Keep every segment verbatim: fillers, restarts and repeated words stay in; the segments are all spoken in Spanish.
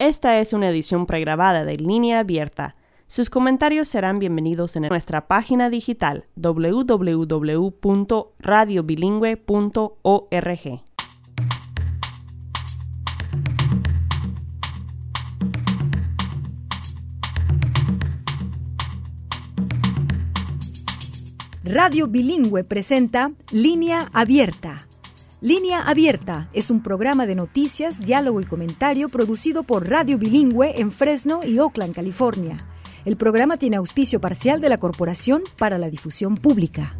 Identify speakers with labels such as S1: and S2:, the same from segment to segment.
S1: Esta es una edición pregrabada de Línea Abierta. Sus comentarios serán bienvenidos en nuestra página digital doble u doble u doble u punto radio bilingüe punto org.
S2: Radio Bilingüe presenta Línea Abierta. Línea Abierta es un programa de noticias, diálogo y comentario producido por Radio Bilingüe en Fresno y Oakland, California. El programa tiene auspicio parcial de la Corporación para la Difusión Pública.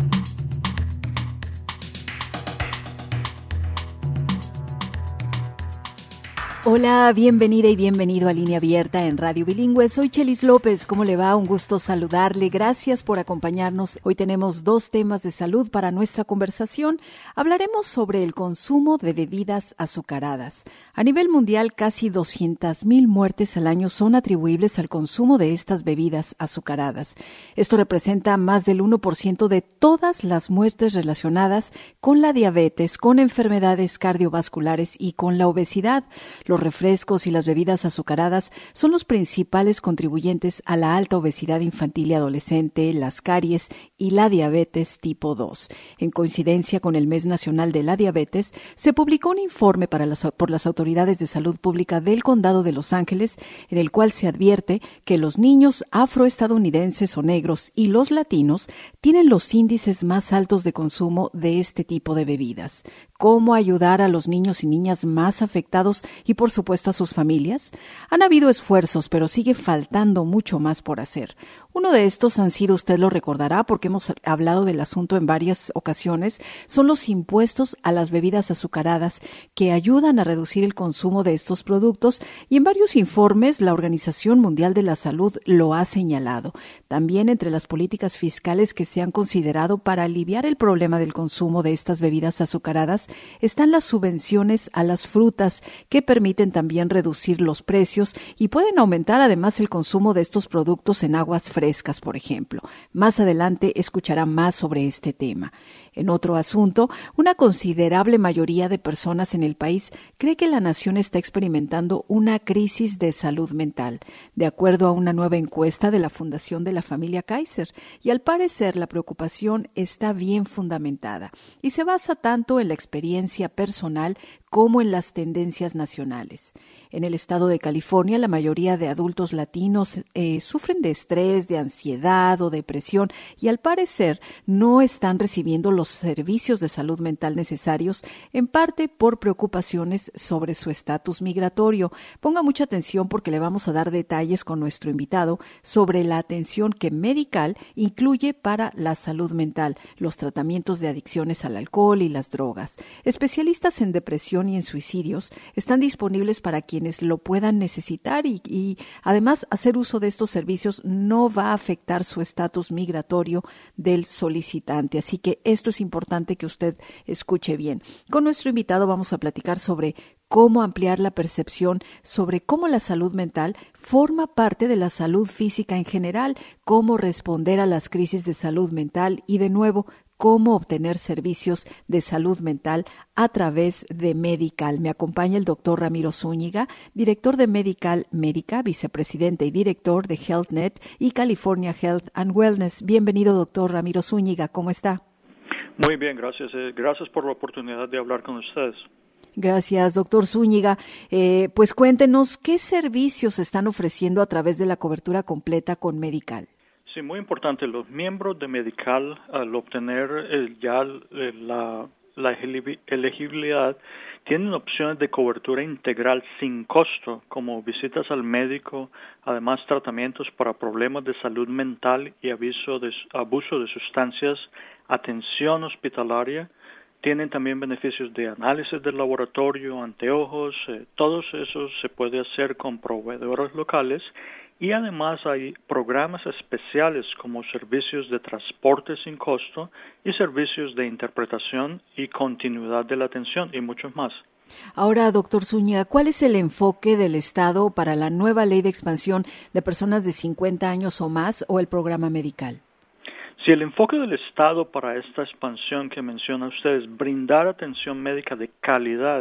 S2: Hola, bienvenida y bienvenido a Línea Abierta en Radio Bilingüe. Soy Chelis López. ¿Cómo le va? Un gusto saludarle. Gracias por acompañarnos. Hoy tenemos dos temas de salud para nuestra conversación. Hablaremos sobre el consumo de bebidas azucaradas. A nivel mundial, casi doscientas mil muertes al año son atribuibles al consumo de estas bebidas azucaradas. Esto representa más del uno por ciento de todas las muertes relacionadas con la diabetes, con enfermedades cardiovasculares y con la obesidad. Los refrescos y las bebidas azucaradas son los principales contribuyentes a la alta obesidad infantil y adolescente, las caries y la diabetes tipo dos. En coincidencia con el Mes Nacional de la Diabetes, se publicó un informe para las, por las autoridades de salud pública del Condado de Los Ángeles, en el cual se advierte que los niños afroestadounidenses o negros y los latinos tienen los índices más altos de consumo de este tipo de bebidas. ¿Cómo ayudar a los niños y niñas más afectados y, por supuesto, a sus familias? Han habido esfuerzos, pero sigue faltando mucho más por hacer. Uno de estos han sido, usted lo recordará porque hemos hablado del asunto en varias ocasiones, son los impuestos a las bebidas azucaradas que ayudan a reducir el consumo de estos productos y en varios informes la Organización Mundial de la Salud lo ha señalado. También entre las políticas fiscales que se han considerado para aliviar el problema del consumo de estas bebidas azucaradas están las subvenciones a las frutas que permiten también reducir los precios y pueden aumentar además el consumo de estos productos en aguas frescas. Frescas, por ejemplo. Más adelante escuchará más sobre este tema. En otro asunto, una considerable mayoría de personas en el país cree que la nación está experimentando una crisis de salud mental, de acuerdo a una nueva encuesta de la Fundación de la Familia Kaiser, y al parecer la preocupación está bien fundamentada y se basa tanto en la experiencia personal como en las tendencias nacionales. En el estado de California, la mayoría de adultos latinos eh, sufren de estrés, de ansiedad o depresión y al parecer no están recibiendo los servicios de salud mental necesarios, en parte por preocupaciones sobre su estatus migratorio. Ponga mucha atención porque le vamos a dar detalles con nuestro invitado sobre la atención que Medical incluye para la salud mental, los tratamientos de adicciones al alcohol y las drogas. Especialistas en depresión y en suicidios están disponibles para quienes lo puedan necesitar y, y además hacer uso de estos servicios no va a afectar su estatus migratorio del solicitante. Así que esto es importante que usted escuche bien. Con nuestro invitado vamos a platicar sobre cómo ampliar la percepción sobre cómo la salud mental forma parte de la salud física en general, cómo responder a las crisis de salud mental y, de nuevo, cómo obtener servicios de salud mental a través de Medical. Me acompaña el doctor Ramiro Zúñiga, director de Medical Médica, vicepresidente y director de HealthNet y California Health and Wellness. Bienvenido, doctor Ramiro Zúñiga. ¿Cómo está?
S3: Muy bien, gracias. Eh, gracias por la oportunidad de hablar con ustedes.
S2: Gracias, doctor Zúñiga. Eh, pues cuéntenos, ¿qué servicios están ofreciendo a través de la cobertura completa con Medical?
S3: Sí, muy importante. Los miembros de Medical, al obtener eh, ya eh, la, la elegibilidad, tienen opciones de cobertura integral sin costo, como visitas al médico, además tratamientos para problemas de salud mental y aviso de, abuso de sustancias, atención hospitalaria. Tienen también beneficios de análisis del laboratorio, anteojos, eh, todos esos se puede hacer con proveedores locales. Y además hay programas especiales como servicios de transporte sin costo y servicios de interpretación y continuidad de la atención y muchos más.
S2: Ahora, doctor Zúñiga, ¿cuál es el enfoque del Estado para la nueva ley de expansión de personas de cincuenta años o más o el programa Medical?
S3: Si el enfoque del Estado para esta expansión que menciona usted es brindar atención médica de calidad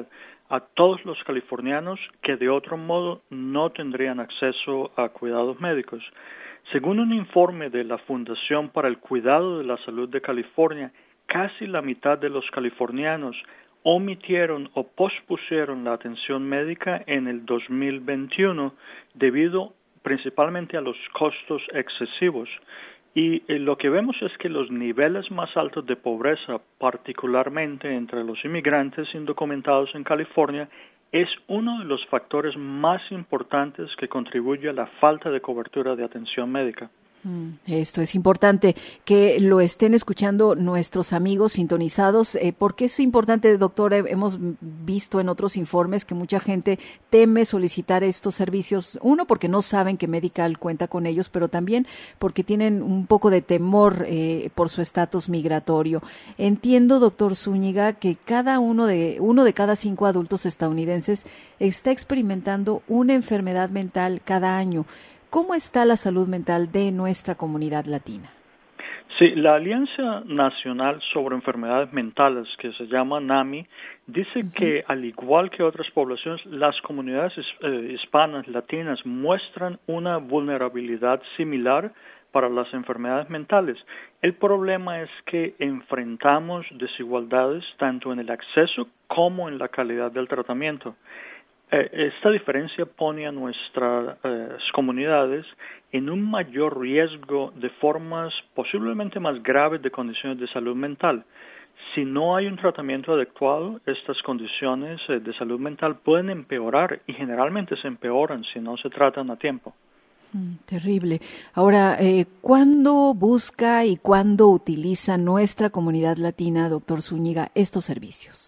S3: a todos los californianos que de otro modo no tendrían acceso a cuidados médicos. Según un informe de la Fundación para el Cuidado de la Salud de California, casi la mitad de los californianos omitieron o pospusieron la atención médica en el dos mil veintiuno debido principalmente a los costos excesivos. Y eh, lo que vemos es que los niveles más altos de pobreza, particularmente entre los inmigrantes indocumentados en California, es uno de los factores más importantes que contribuye a la falta de cobertura de atención médica.
S2: Esto es importante que lo estén escuchando nuestros amigos sintonizados. Eh, ¿Por qué es importante, doctor? Hemos visto en otros informes que mucha gente teme solicitar estos servicios. Uno, porque no saben que Medical cuenta con ellos, pero también porque tienen un poco de temor eh, por su estatus migratorio. Entiendo, doctor Zúñiga, que cada uno de uno de cada cinco adultos estadounidenses está experimentando una enfermedad mental cada año. ¿Cómo está la salud mental de nuestra comunidad latina?
S3: Sí, la Alianza Nacional sobre Enfermedades Mentales, que se llama NAMI, dice uh-huh. que al igual que otras poblaciones, las comunidades eh, hispanas, latinas, muestran una vulnerabilidad similar para las enfermedades mentales. El problema es que enfrentamos desigualdades tanto en el acceso como en la calidad del tratamiento. Esta diferencia pone a nuestras eh, comunidades en un mayor riesgo de formas posiblemente más graves de condiciones de salud mental. Si no hay un tratamiento adecuado, estas condiciones eh, de salud mental pueden empeorar y generalmente se empeoran si no se tratan a tiempo.
S2: Mm, terrible. Ahora, eh, ¿cuándo busca y cuándo utiliza nuestra comunidad latina, doctor Zúñiga, estos servicios?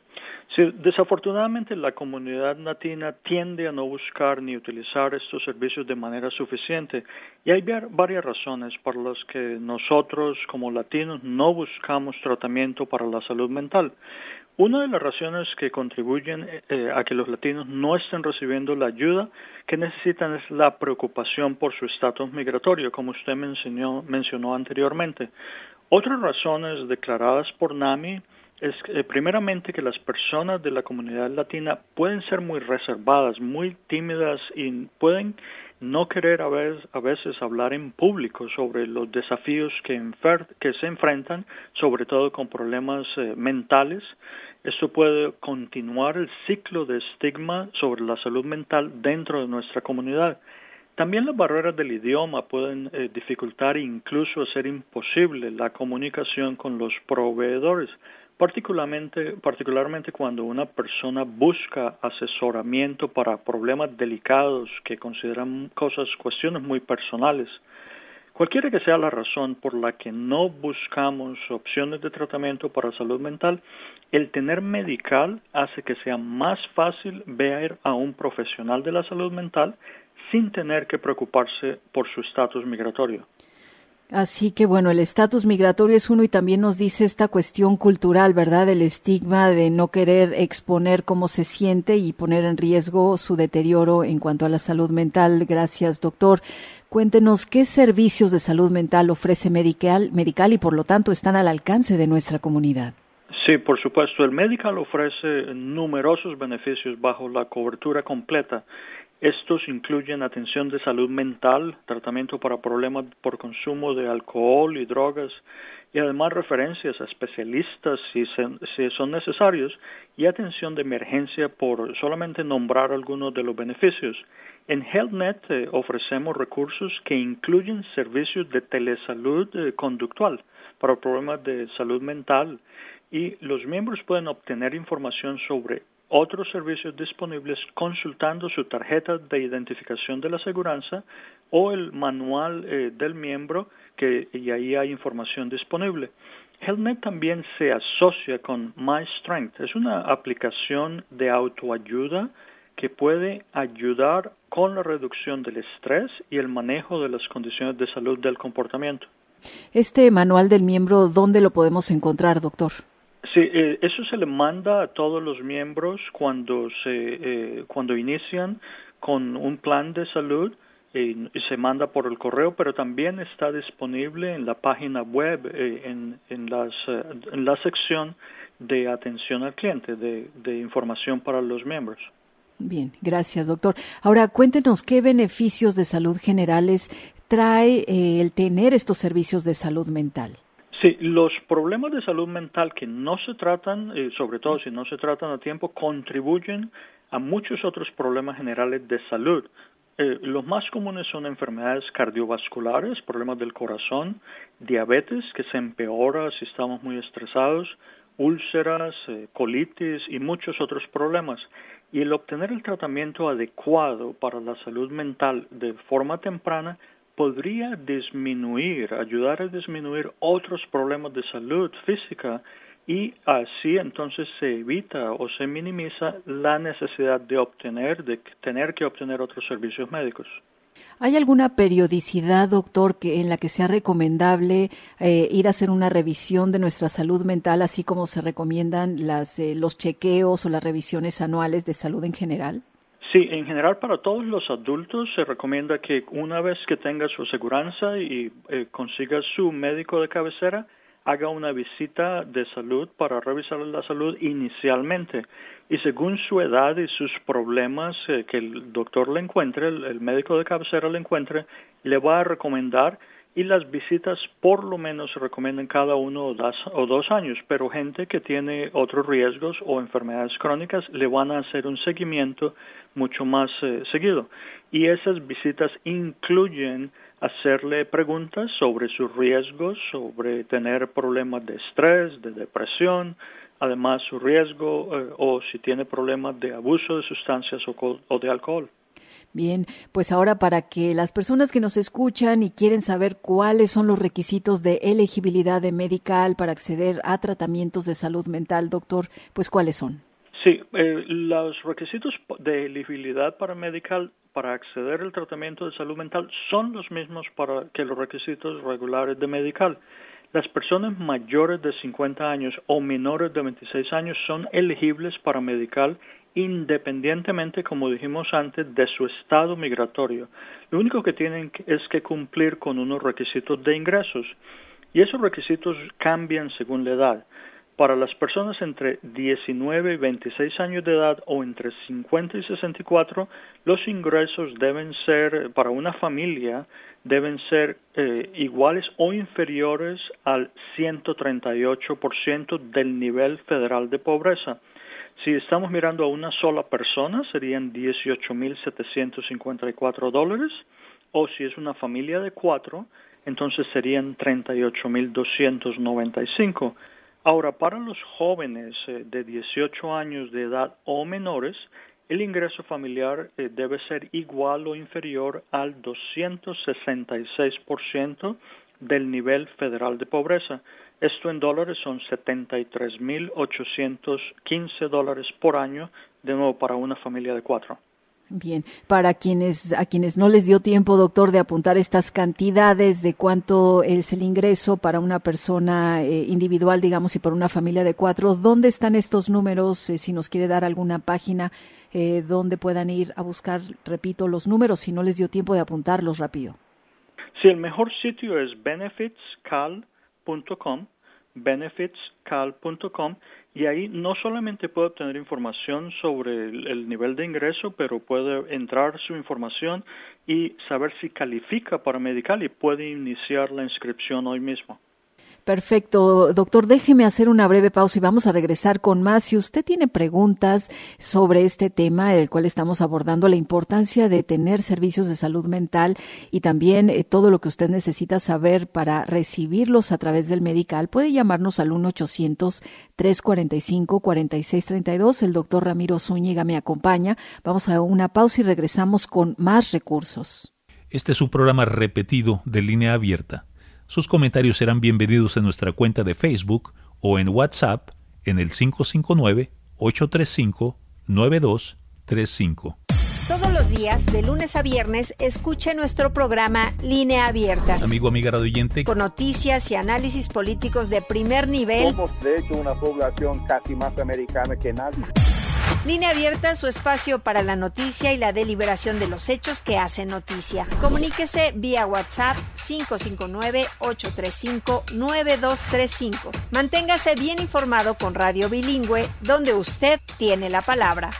S3: Sí, desafortunadamente la comunidad latina tiende a no buscar ni utilizar estos servicios de manera suficiente y hay varias razones por las que nosotros como latinos no buscamos tratamiento para la salud mental. Una de las razones que contribuyen eh, a que los latinos no estén recibiendo la ayuda que necesitan es la preocupación por su estatus migratorio, como usted mencionó, mencionó anteriormente. Otras razones declaradas por NAMI es eh, primeramente que las personas de la comunidad latina pueden ser muy reservadas, muy tímidas y pueden no querer a veces, a veces hablar en público sobre los desafíos que, enfer- que se enfrentan, sobre todo con problemas eh, mentales. Esto puede continuar el ciclo de estigma sobre la salud mental dentro de nuestra comunidad. También las barreras del idioma pueden eh, dificultar e incluso hacer imposible la comunicación con los proveedores. Particularmente, particularmente cuando una persona busca asesoramiento para problemas delicados que consideran cosas, cuestiones muy personales. Cualquiera que sea la razón por la que no buscamos opciones de tratamiento para salud mental, el tener Medical hace que sea más fácil ver a un profesional de la salud mental sin tener que preocuparse por su estatus migratorio.
S2: Así que bueno, el estatus migratorio es uno y también nos dice esta cuestión cultural, ¿verdad? El estigma de no querer exponer cómo se siente y poner en riesgo su deterioro en cuanto a la salud mental. Gracias, doctor. Cuéntenos qué servicios de salud mental ofrece Medical, Medical y por lo tanto están al alcance de nuestra comunidad.
S3: Sí, por supuesto. El Medical ofrece numerosos beneficios bajo la cobertura completa. Estos incluyen atención de salud mental, tratamiento para problemas por consumo de alcohol y drogas, y además referencias a especialistas si, se, si son necesarios, y atención de emergencia por solamente nombrar algunos de los beneficios. En HealthNet eh, ofrecemos recursos que incluyen servicios de telesalud eh, conductual para problemas de salud mental, y los miembros pueden obtener información sobre otros servicios disponibles consultando su tarjeta de identificación de la aseguranza o el manual eh, del miembro, que y ahí hay información disponible. HealthNet también se asocia con MyStrength. Es una aplicación de autoayuda que puede ayudar con la reducción del estrés y el manejo de las condiciones de salud del comportamiento.
S2: Este manual del miembro, ¿dónde lo podemos encontrar, doctor?
S3: Sí, eh, eso se le manda a todos los miembros cuando se eh, cuando inician con un plan de salud. eh, y se manda por el correo, pero también está disponible en la página web, eh, en, en, las, eh, en la sección de atención al cliente, de, de información para los miembros.
S2: Bien, gracias, doctor. Ahora, cuéntenos qué beneficios de salud generales trae eh, el tener estos servicios de salud mental.
S3: Sí, los problemas de salud mental que no se tratan, eh, sobre todo si no se tratan a tiempo, contribuyen a muchos otros problemas generales de salud. Eh, los más comunes son enfermedades cardiovasculares, problemas del corazón, diabetes, que se empeora si estamos muy estresados, úlceras, eh, colitis y muchos otros problemas. Y el obtener el tratamiento adecuado para la salud mental de forma temprana podría disminuir, ayudar a disminuir otros problemas de salud física y así entonces se evita o se minimiza la necesidad de obtener, de tener que obtener otros servicios médicos.
S2: ¿Hay alguna periodicidad, doctor, que en la que sea recomendable eh, ir a hacer una revisión de nuestra salud mental, así como se recomiendan las, eh, los chequeos o las revisiones anuales de salud en general?
S3: Sí, en general para todos los adultos se recomienda que una vez que tenga su aseguranza y eh, consiga su médico de cabecera, haga una visita de salud para revisar la salud inicialmente. Y según su edad y sus problemas eh, que el doctor le encuentre, el, el médico de cabecera le encuentre, le va a recomendar, y las visitas por lo menos se recomiendan cada uno o dos, o dos años, pero gente que tiene otros riesgos o enfermedades crónicas le van a hacer un seguimiento mucho más eh, seguido. Y esas visitas incluyen hacerle preguntas sobre sus riesgos, sobre tener problemas de estrés, de depresión, además su riesgo eh, o si tiene problemas de abuso de sustancias o, o de alcohol.
S2: Bien, pues ahora para que las personas que nos escuchan y quieren saber cuáles son los requisitos de elegibilidad de Medical para acceder a tratamientos de salud mental, doctor, pues ¿cuáles son?
S3: Sí, eh, los requisitos de elegibilidad para Medical para acceder al tratamiento de salud mental son los mismos para que los requisitos regulares de Medical. Las personas mayores de cincuenta años o menores de veintiséis años son elegibles para Medical independientemente, como dijimos antes, de su estado migratorio. Lo único que tienen es que cumplir con unos requisitos de ingresos y esos requisitos cambian según la edad. Para las personas entre diecinueve y veintiséis años de edad o entre cincuenta y sesenta y cuatro, los ingresos deben ser, para una familia, deben ser eh, iguales o inferiores al ciento treinta y ocho por ciento del nivel federal de pobreza. Si estamos mirando a una sola persona, serían dieciocho mil setecientos cincuenta y cuatro dólares, o si es una familia de cuatro, entonces serían treinta y ocho mil doscientos noventa y cinco. Ahora, para los jóvenes eh, de dieciocho años de edad o menores, el ingreso familiar eh, debe ser igual o inferior al doscientos sesenta y seis por ciento del nivel federal de pobreza. Esto en dólares son setenta y tres mil ochocientos quince dólares por año, de nuevo para una familia de cuatro.
S2: Bien, para quienes a quienes no les dio tiempo, doctor, de apuntar estas cantidades de cuánto es el ingreso para una persona eh, individual, digamos, y para una familia de cuatro, ¿dónde están estos números? Eh, si nos quiere dar alguna página eh, donde puedan ir a buscar, repito, los números, si no les dio tiempo de apuntarlos rápido.
S3: Sí, el mejor sitio es benefits cal punto com, benefits cal punto com, y ahí no solamente puede obtener información sobre el, el nivel de ingreso, pero puede entrar su información y saber si califica para Medical y puede iniciar la inscripción hoy mismo.
S2: Perfecto, doctor, déjeme hacer una breve pausa y vamos a regresar con más. Si usted tiene preguntas sobre este tema, el cual estamos abordando, la importancia de tener servicios de salud mental y también eh, todo lo que usted necesita saber para recibirlos a través del Medical, puede llamarnos al uno ochocientos, tres cuarenta y cinco, cuarenta y seis treinta y dos. El doctor Ramiro Zúñiga me acompaña. Vamos a una pausa y regresamos con más recursos.
S4: Este es un programa repetido de Línea Abierta. Sus comentarios serán bienvenidos en nuestra cuenta de Facebook o en WhatsApp en el cinco cinco nueve, ocho tres cinco, nueve dos tres cinco.
S5: Todos los días, de lunes a viernes, escuche nuestro programa Línea Abierta.
S4: Amigo, amiga radioyente.
S5: Con noticias y análisis políticos de primer nivel.
S6: Somos, de hecho, una población casi más americana que nadie.
S5: Línea Abierta, su espacio para la noticia y la deliberación de los hechos que hacen noticia. Comuníquese vía WhatsApp cinco cinco nueve, ocho tres cinco, nueve dos tres cinco. Manténgase bien informado con Radio Bilingüe, donde usted tiene la palabra.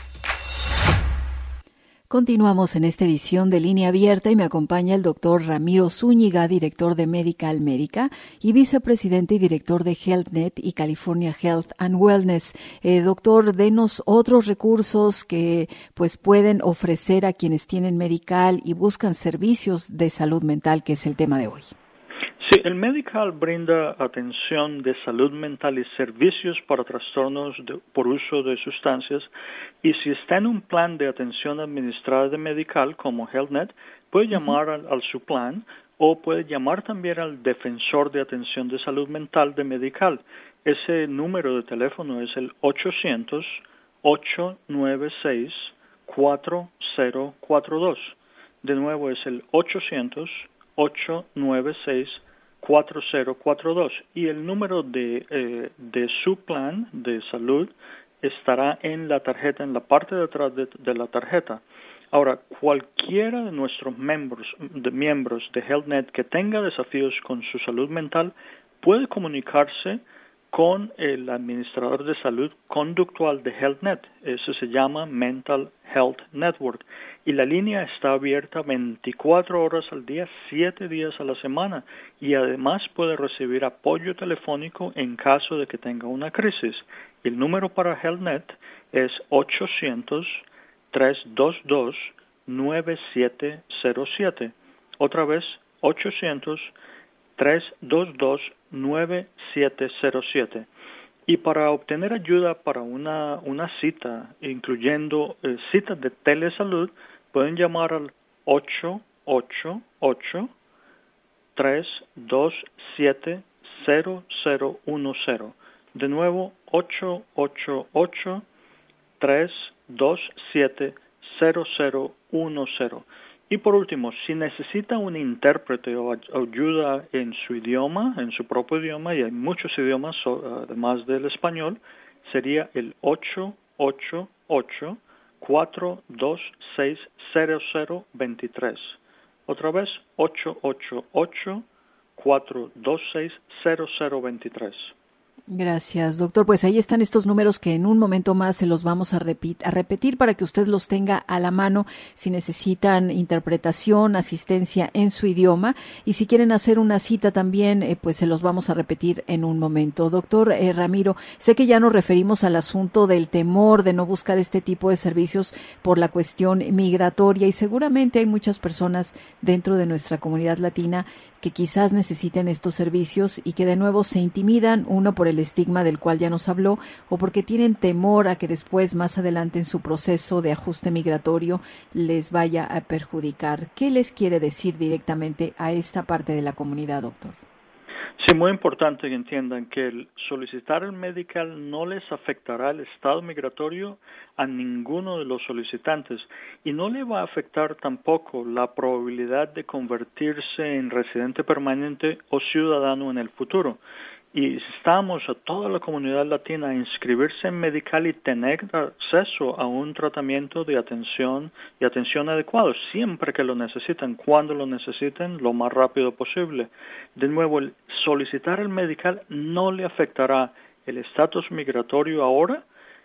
S2: Continuamos en esta edición de Línea Abierta y me acompaña el doctor Ramiro Zúñiga, director de Medical Médica y vicepresidente y director de HealthNet y California Health and Wellness. Eh, doctor, denos otros recursos que pues pueden ofrecer a quienes tienen Medical y buscan servicios de salud mental, que es el tema de hoy.
S3: Sí, el Medical brinda atención de salud mental y servicios para trastornos de, por uso de sustancias, y si está en un plan de atención administrada de Medical como HealthNet, puede llamar uh-huh. al, al su plan o puede llamar también al defensor de atención de salud mental de Medical. Ese número de teléfono es el ochocientos, ocho nueve seis, cuatro cero cuatro dos. De nuevo es el ochocientos, ocho nueve seis, cuatro cero cuatro dos, y el número de, eh, de su plan de salud estará en la tarjeta, en la parte de atrás de, de la tarjeta. Ahora, cualquiera de nuestros miembros de, miembros de HealthNet que tenga desafíos con su salud mental puede comunicarse con el administrador de salud conductual de HealthNet. Eso se llama Mental Health Network. Y la línea está abierta veinticuatro horas al día, siete días a la semana. Y además puede recibir apoyo telefónico en caso de que tenga una crisis. El número para HealthNet es ochocientos, tres dos dos, nueve siete cero siete. Otra vez, ochocientos, tres dos dos, nueve siete cero siete. Y para obtener ayuda para una, una cita, incluyendo eh, citas de telesalud, pueden llamar al ocho ocho ocho, tres dos siete, cero cero uno cero. De nuevo, ocho ocho ocho, tres dos siete, cero cero uno cero. Y por último, si necesita un intérprete o ayuda en su idioma, en su propio idioma, y hay muchos idiomas además del español, sería el ocho ocho ocho, cuatro dos seis, cero cero dos tres. Otra vez, ocho ocho ocho, cuatro dos seis, cero cero dos tres.
S2: Gracias, doctor. Pues ahí están estos números que en un momento más se los vamos a, repeat, a repetir para que usted los tenga a la mano si necesitan interpretación, asistencia en su idioma, y si quieren hacer una cita también, eh, pues se los vamos a repetir en un momento. Doctor eh, Ramiro, sé que ya nos referimos al asunto del temor de no buscar este tipo de servicios por la cuestión migratoria, y seguramente hay muchas personas dentro de nuestra comunidad latina que quizás necesiten estos servicios y que de nuevo se intimidan, uno por el estigma del cual ya nos habló, o porque tienen temor a que después, más adelante en su proceso de ajuste migratorio, les vaya a perjudicar. ¿Qué les quiere decir directamente a esta parte de la comunidad, doctor?
S3: Sí, muy importante que entiendan que el solicitar el Medical no les afectará el estado migratorio a ninguno de los solicitantes, y no le va a afectar tampoco la probabilidad de convertirse en residente permanente o ciudadano en el futuro. Y instamos a toda la comunidad latina a inscribirse en Medical y tener acceso a un tratamiento de atención y atención adecuado siempre que lo necesiten, cuando lo necesiten, lo más rápido posible. De nuevo, el solicitar el Medical no le afectará el estatus migratorio ahora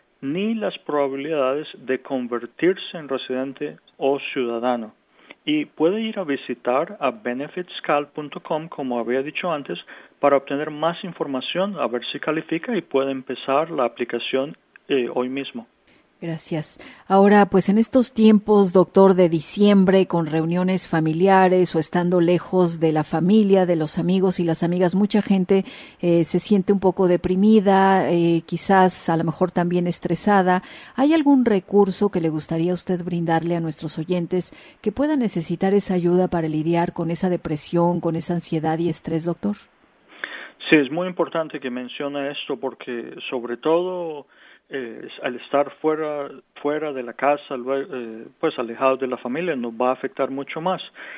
S3: ni las probabilidades de convertirse en residente o ciudadano. Y puede ir a visitar a benefitscal punto com, como había dicho antes, para obtener más información, a ver si califica, y puede empezar la aplicación eh, hoy mismo.
S2: Gracias. Ahora, pues en estos tiempos, doctor, de diciembre, con reuniones familiares o estando lejos de la familia, de los amigos y las amigas, mucha gente eh, se siente un poco deprimida, eh, quizás a lo mejor también estresada. ¿Hay algún recurso que le gustaría a usted brindarle a nuestros oyentes que pueda necesitar esa ayuda para lidiar con esa depresión, con esa ansiedad y estrés, doctor?
S3: Sí, es muy importante que mencione esto porque, sobre todo, Eh, al estar fuera fuera de la casa, eh, pues alejados de la familia, nos va a afectar mucho más.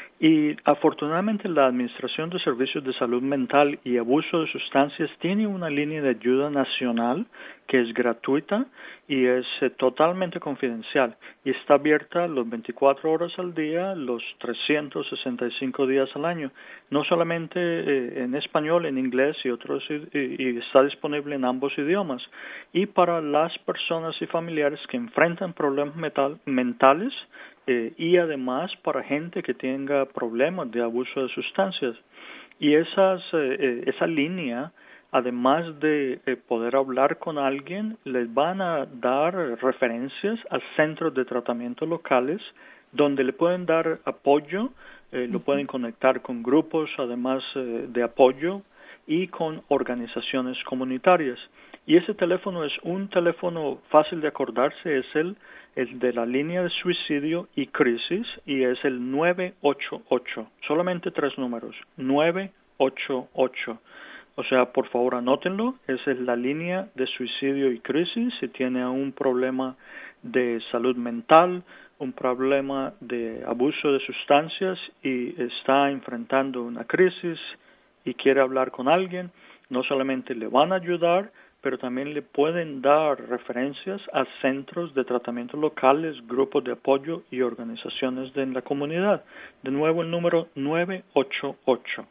S3: Y afortunadamente la Administración de Servicios de Salud Mental y Abuso de Sustancias tiene una línea de ayuda nacional que es gratuita y es eh, totalmente confidencial y está abierta las veinticuatro horas al día, los trescientos sesenta y cinco días al año, no solamente eh, en español, en inglés y otros y, y está disponible en ambos idiomas. Y para las personas y familiares que enfrentan problemas metal, mentales eh, y además para gente que tenga problemas de abuso de sustancias. Y esas eh, esa línea, además de eh, poder hablar con alguien, les van a dar referencias a centros de tratamiento locales donde le pueden dar apoyo, eh, lo pueden conectar con grupos además eh, de apoyo y con organizaciones comunitarias. Y ese teléfono es un teléfono fácil de acordarse, es el, el de la línea de suicidio y crisis y es el nueve ocho ocho, solamente tres números, nueve ocho ocho. O sea, por favor anótenlo, esa es la línea de suicidio y crisis. Si tiene un problema de salud mental, un problema de abuso de sustancias y está enfrentando una crisis y quiere hablar con alguien, no solamente le van a ayudar, pero también le pueden dar referencias a centros de tratamiento locales, grupos de apoyo y organizaciones de la comunidad. De nuevo el número nueve ocho ocho.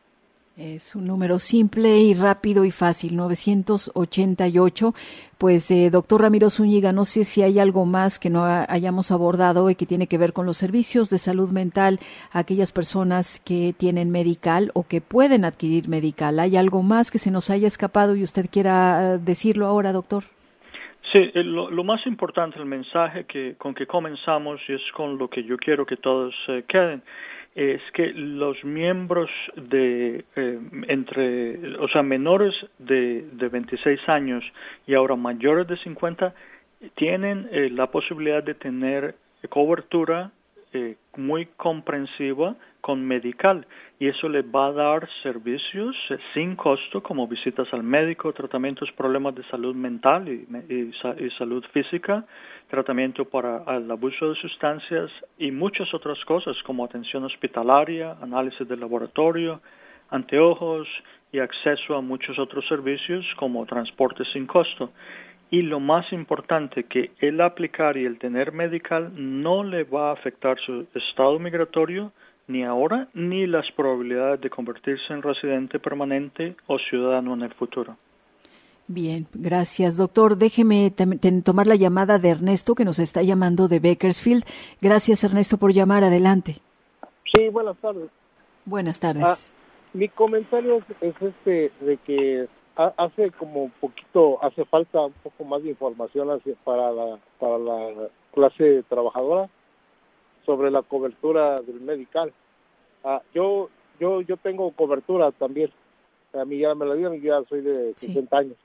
S2: Es un número simple y rápido y fácil, nueve ochenta y ocho. Pues, eh, doctor Ramiro Zúñiga, no sé si hay algo más que no hayamos abordado y que tiene que ver con los servicios de salud mental a aquellas personas que tienen Medical o que pueden adquirir Medical. ¿Hay algo más que se nos haya escapado y usted quiera decirlo ahora, doctor?
S3: Sí, lo, lo más importante, el mensaje que con que comenzamos y es con lo que yo quiero que todos eh, queden, es que los miembros de eh, entre, o sea, menores de, de veintiséis años y ahora mayores de cincuenta tienen eh, la posibilidad de tener cobertura eh, muy comprensiva con Medical y eso les va a dar servicios eh, sin costo como visitas al médico, tratamientos, problemas de salud mental y, y, y salud física, tratamiento para el abuso de sustancias y muchas otras cosas como atención hospitalaria, análisis de laboratorio, anteojos y acceso a muchos otros servicios como transporte sin costo. Y lo más importante, que el aplicar y el tener Medical no le va a afectar su estado migratorio ni ahora ni las probabilidades de convertirse en residente permanente o ciudadano en el futuro.
S2: Bien, gracias, doctor. Déjeme t- tomar la llamada de Ernesto, que nos está llamando de Bakersfield. Gracias, Ernesto, por llamar. Adelante.
S6: Sí, buenas tardes.
S2: Buenas tardes.
S6: Ah, mi comentario es, es este, de que ha, hace como un poquito, hace falta un poco más de información hacia, para la para la clase trabajadora sobre la cobertura del Medical. Ah, yo yo yo tengo cobertura también. A mí ya me la dieron, ya soy de sí. sesenta años.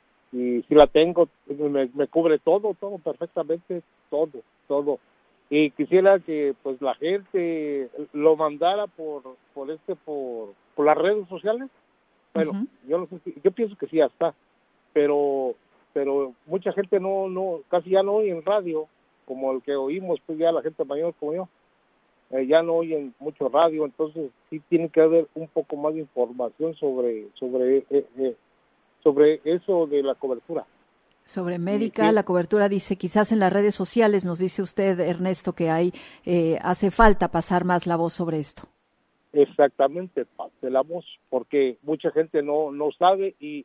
S6: Y si la tengo, me, me cubre todo, todo perfectamente, todo, todo. Y quisiera que pues la gente lo mandara por por este por, por las redes sociales. Bueno, uh-huh. yo no sé si, yo pienso que sí ya está, pero pero mucha gente no no casi ya no oye en radio como el que oímos, pues ya la gente mayor como yo. Eh, ya no oyen mucho radio, entonces sí tiene que haber un poco más de información sobre sobre eh, eh, sobre eso de la cobertura.
S2: Sobre Medical, sí, sí. La cobertura, dice, quizás en las redes sociales, nos dice usted, Ernesto, que hay eh, hace falta pasar más la voz sobre esto.
S6: Exactamente, pase la voz, porque mucha gente no no sabe y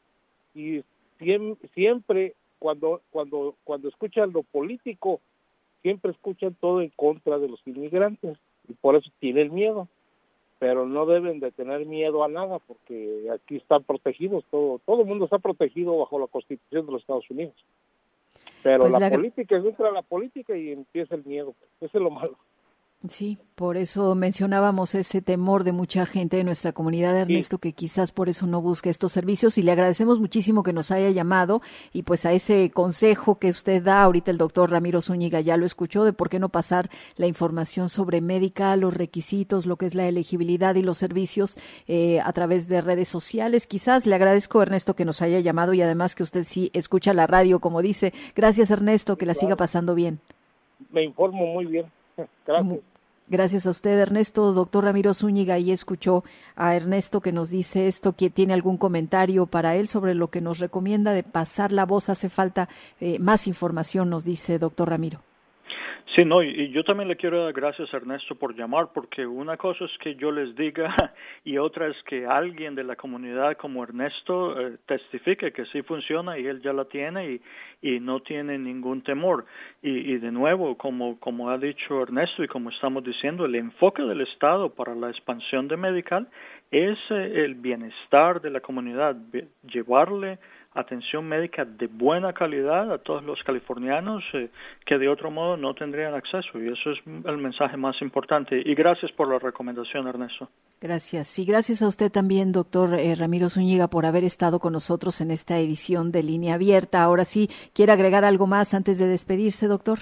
S6: y siempre, siempre cuando cuando cuando escuchan lo político, siempre escuchan todo en contra de los inmigrantes y por eso tienen miedo, pero no deben de tener miedo a nada porque aquí están protegidos, todo todo el mundo está protegido bajo la Constitución de los Estados Unidos, pero pues la, la política, entra la política y empieza el miedo, eso es lo malo.
S2: Sí, por eso mencionábamos ese temor de mucha gente de nuestra comunidad, Ernesto, sí. que quizás por eso no busque estos servicios, y le agradecemos muchísimo que nos haya llamado y pues a ese consejo que usted da, ahorita el doctor Ramiro Zúñiga ya lo escuchó, de por qué no pasar la información sobre Medical, los requisitos, lo que es la elegibilidad y los servicios eh, a través de redes sociales. Quizás le agradezco, Ernesto, que nos haya llamado y además que usted sí escucha la radio, como dice. Gracias, Ernesto, que la siga pasando bien.
S6: me informo muy bien. Gracias.
S2: Gracias a usted, Ernesto. Doctor Ramiro Zúñiga, ahí escuchó a Ernesto que nos dice esto, que tiene algún comentario para él sobre lo que nos recomienda de pasar la voz. Hace falta eh, más información, nos dice doctor Ramiro.
S3: Sí, no, y yo también le quiero dar gracias a Ernesto por llamar, porque una cosa es que yo les diga y otra es que alguien de la comunidad como Ernesto eh, testifique que sí funciona y él ya la tiene y, y no tiene ningún temor. Y, y de nuevo, como, como ha dicho Ernesto y como estamos diciendo, el enfoque del Estado para la expansión de Medical es eh, el bienestar de la comunidad, llevarle atención médica de buena calidad a todos los californianos eh, que de otro modo no tendrían acceso, y eso es el mensaje más importante. Y gracias por la recomendación, Ernesto.
S2: Gracias. Y gracias a usted también, doctor eh, Ramiro Zúñiga, por haber estado con nosotros en esta edición de Línea Abierta. Ahora sí, ¿quiere agregar algo más antes de despedirse, doctor?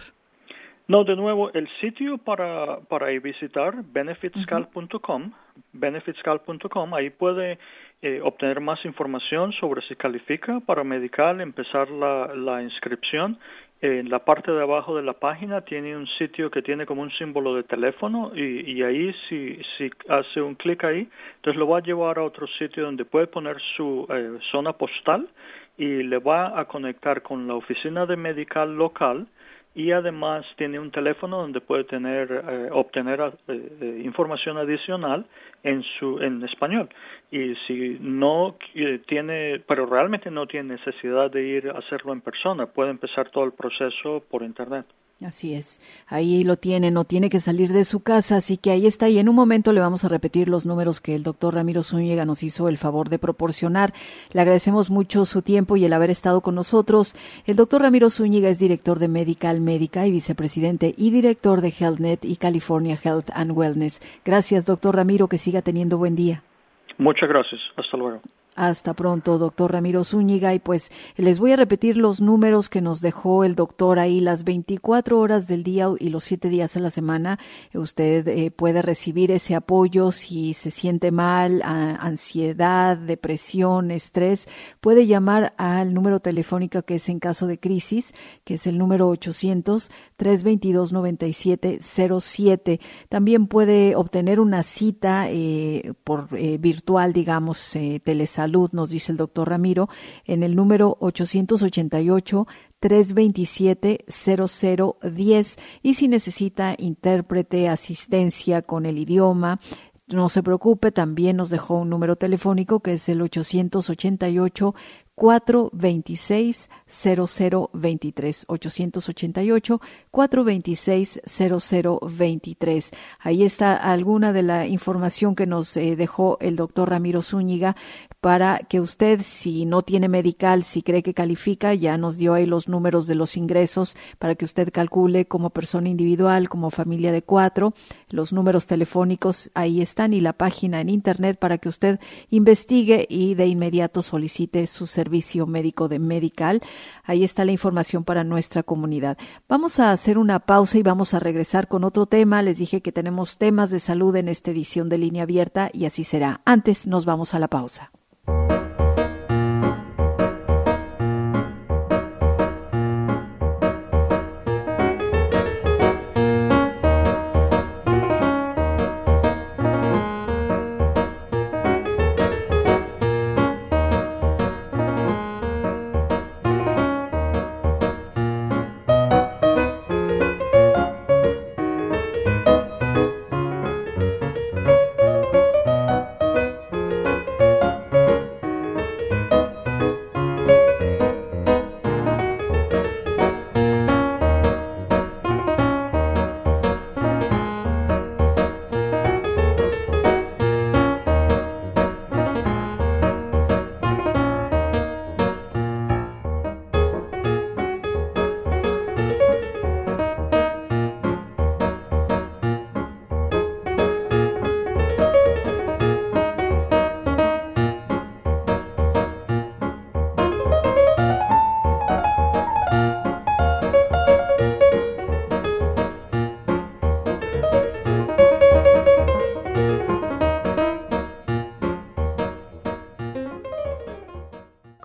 S3: No, de nuevo, el sitio para, para visitar, benefitscal punto com, uh-huh. benefitscal punto com, ahí puede Eh, obtener más información sobre si califica para Medical, empezar la, la inscripción. Eh, en la parte de abajo de la página tiene un sitio que tiene como un símbolo de teléfono y, y ahí si, si hace un clic ahí, entonces lo va a llevar a otro sitio donde puede poner su eh, zona postal y le va a conectar con la oficina de Medical local. Y además tiene un teléfono donde puede tener eh, obtener eh, información adicional en su en español. Y si no eh, tiene, pero realmente no tiene necesidad de ir a hacerlo en persona, puede empezar todo el proceso por internet.
S2: Así es, ahí lo tiene, no tiene que salir de su casa, así que ahí está, y en un momento le vamos a repetir los números que el doctor Ramiro Zúñiga nos hizo el favor de proporcionar. Le agradecemos mucho su tiempo y el haber estado con nosotros. El doctor Ramiro Zúñiga es director de Medical Médica y vicepresidente y director de HealthNet y California Health and Wellness. Gracias, doctor Ramiro, que siga teniendo buen día.
S3: Muchas gracias, hasta luego.
S2: Hasta pronto, doctor Ramiro Zúñiga. Y pues les voy a repetir los números que nos dejó el doctor ahí, las veinticuatro horas del día y los siete días a la semana. Usted eh, puede recibir ese apoyo si se siente mal, a, ansiedad, depresión, estrés. Puede llamar al número telefónico que es en caso de crisis, que es el número ochocientos, tres veintidós, noventa y siete cero siete. También puede obtener una cita eh, por eh, virtual, digamos, eh, telesalud, nos dice el doctor Ramiro, en el número ochocientos ochenta y ocho, tres veintisiete, cero cero diez. Y si necesita intérprete, asistencia con el idioma, no se preocupe, también nos dejó un número telefónico que es el ochocientos ochenta y ocho, cuatrocientos veintiséis, cero cero veintitrés, ochocientos ochenta y ocho, cuatrocientos veintiséis, cero cero veintitrés. Ahí está alguna de la información que nos eh, dejó el doctor Ramiro Zúñiga para que usted, si no tiene Medical, si cree que califica, ya nos dio ahí los números de los ingresos para que usted calcule como persona individual, como familia de cuatro. Los números telefónicos ahí están y la página en internet para que usted investigue y de inmediato solicite su servicio médico de Medical. Ahí está la información para nuestra comunidad. Vamos a hacer una pausa y vamos a regresar con otro tema. Les dije que tenemos temas de salud en esta edición de Línea Abierta y así será. Antes nos vamos a la pausa.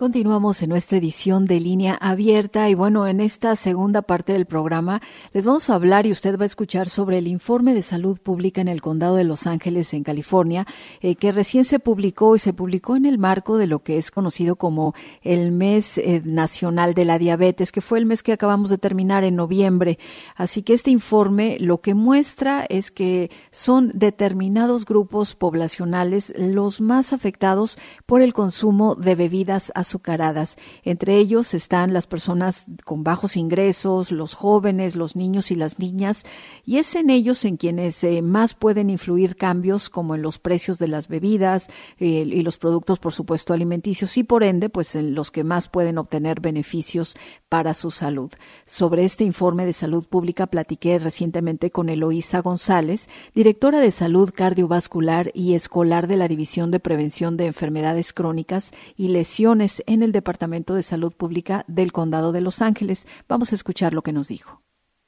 S2: Continuamos en nuestra edición de Línea Abierta y bueno, en esta segunda parte del programa les vamos a hablar y usted va a escuchar sobre el informe de salud pública en el condado de Los Ángeles, en California, eh, que recién se publicó y se publicó en el marco de lo que es conocido como el mes eh, nacional de la diabetes, que fue el mes que acabamos de terminar en noviembre. Así que este informe lo que muestra es que son determinados grupos poblacionales los más afectados por el consumo de bebidas azucaradas. Entre ellos están las personas con bajos ingresos, los jóvenes, los niños y las niñas, y es en ellos en quienes eh, más pueden influir cambios como en los precios de las bebidas eh, y los productos, por supuesto, alimenticios, y por ende, pues en los que más pueden obtener beneficios para su salud. Sobre este informe de salud pública platiqué recientemente con Eloísa González, directora de salud cardiovascular y escolar de la División de Prevención de Enfermedades Crónicas y Lesiones en el Departamento de Salud Pública del Condado de Los Ángeles. Vamos a escuchar lo que nos dijo.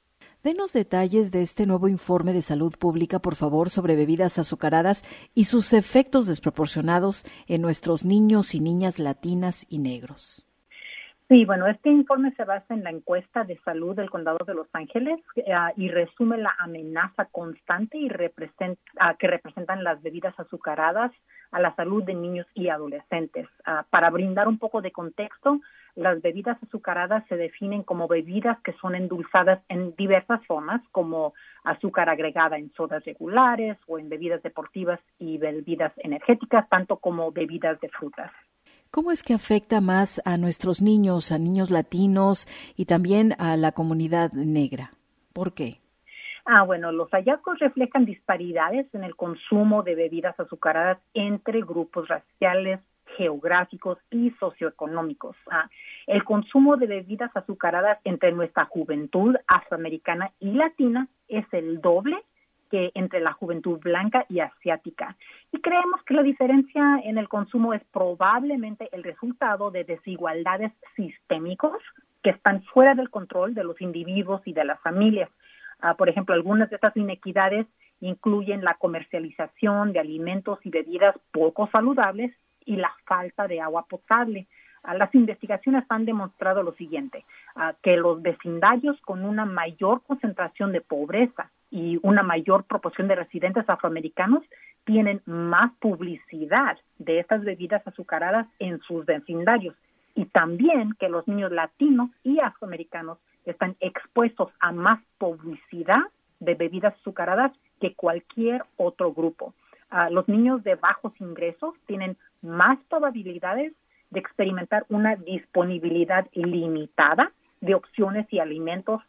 S2: Denos detalles de este nuevo informe de salud pública, por favor, sobre bebidas azucaradas y sus efectos desproporcionados en nuestros niños y niñas latinas y negros.
S7: Sí, bueno, este informe se basa en la encuesta de salud del Condado de Los Ángeles uh, y resume la amenaza constante y represent, uh, que representan las bebidas azucaradas a la salud de niños y adolescentes. Uh, para brindar un poco de contexto, las bebidas azucaradas se definen como bebidas que son endulzadas en diversas formas, como azúcar agregada en sodas regulares o en bebidas deportivas y bebidas energéticas, tanto como bebidas de frutas.
S2: ¿Cómo es que afecta más a nuestros niños, a niños latinos y también a la comunidad negra? ¿Por qué?
S7: Ah, bueno, los hallazgos reflejan disparidades en el consumo de bebidas azucaradas entre grupos raciales, geográficos y socioeconómicos. Ah, el consumo de bebidas azucaradas entre nuestra juventud afroamericana y latina es el doble que entre la juventud blanca y asiática. Y creemos que la diferencia en el consumo es probablemente el resultado de desigualdades sistémicos que están fuera del control de los individuos y de las familias. Uh, por ejemplo, algunas de estas inequidades incluyen la comercialización de alimentos y bebidas poco saludables y la falta de agua potable. Uh, las investigaciones han demostrado lo siguiente, uh, que los vecindarios con una mayor concentración de pobreza y una mayor proporción de residentes afroamericanos tienen más publicidad de estas bebidas azucaradas en sus vecindarios, y también que los niños latinos y afroamericanos están expuestos a más publicidad de bebidas azucaradas que cualquier otro grupo. Uh, los niños de bajos ingresos tienen más probabilidades de experimentar una disponibilidad limitada de opciones y alimentos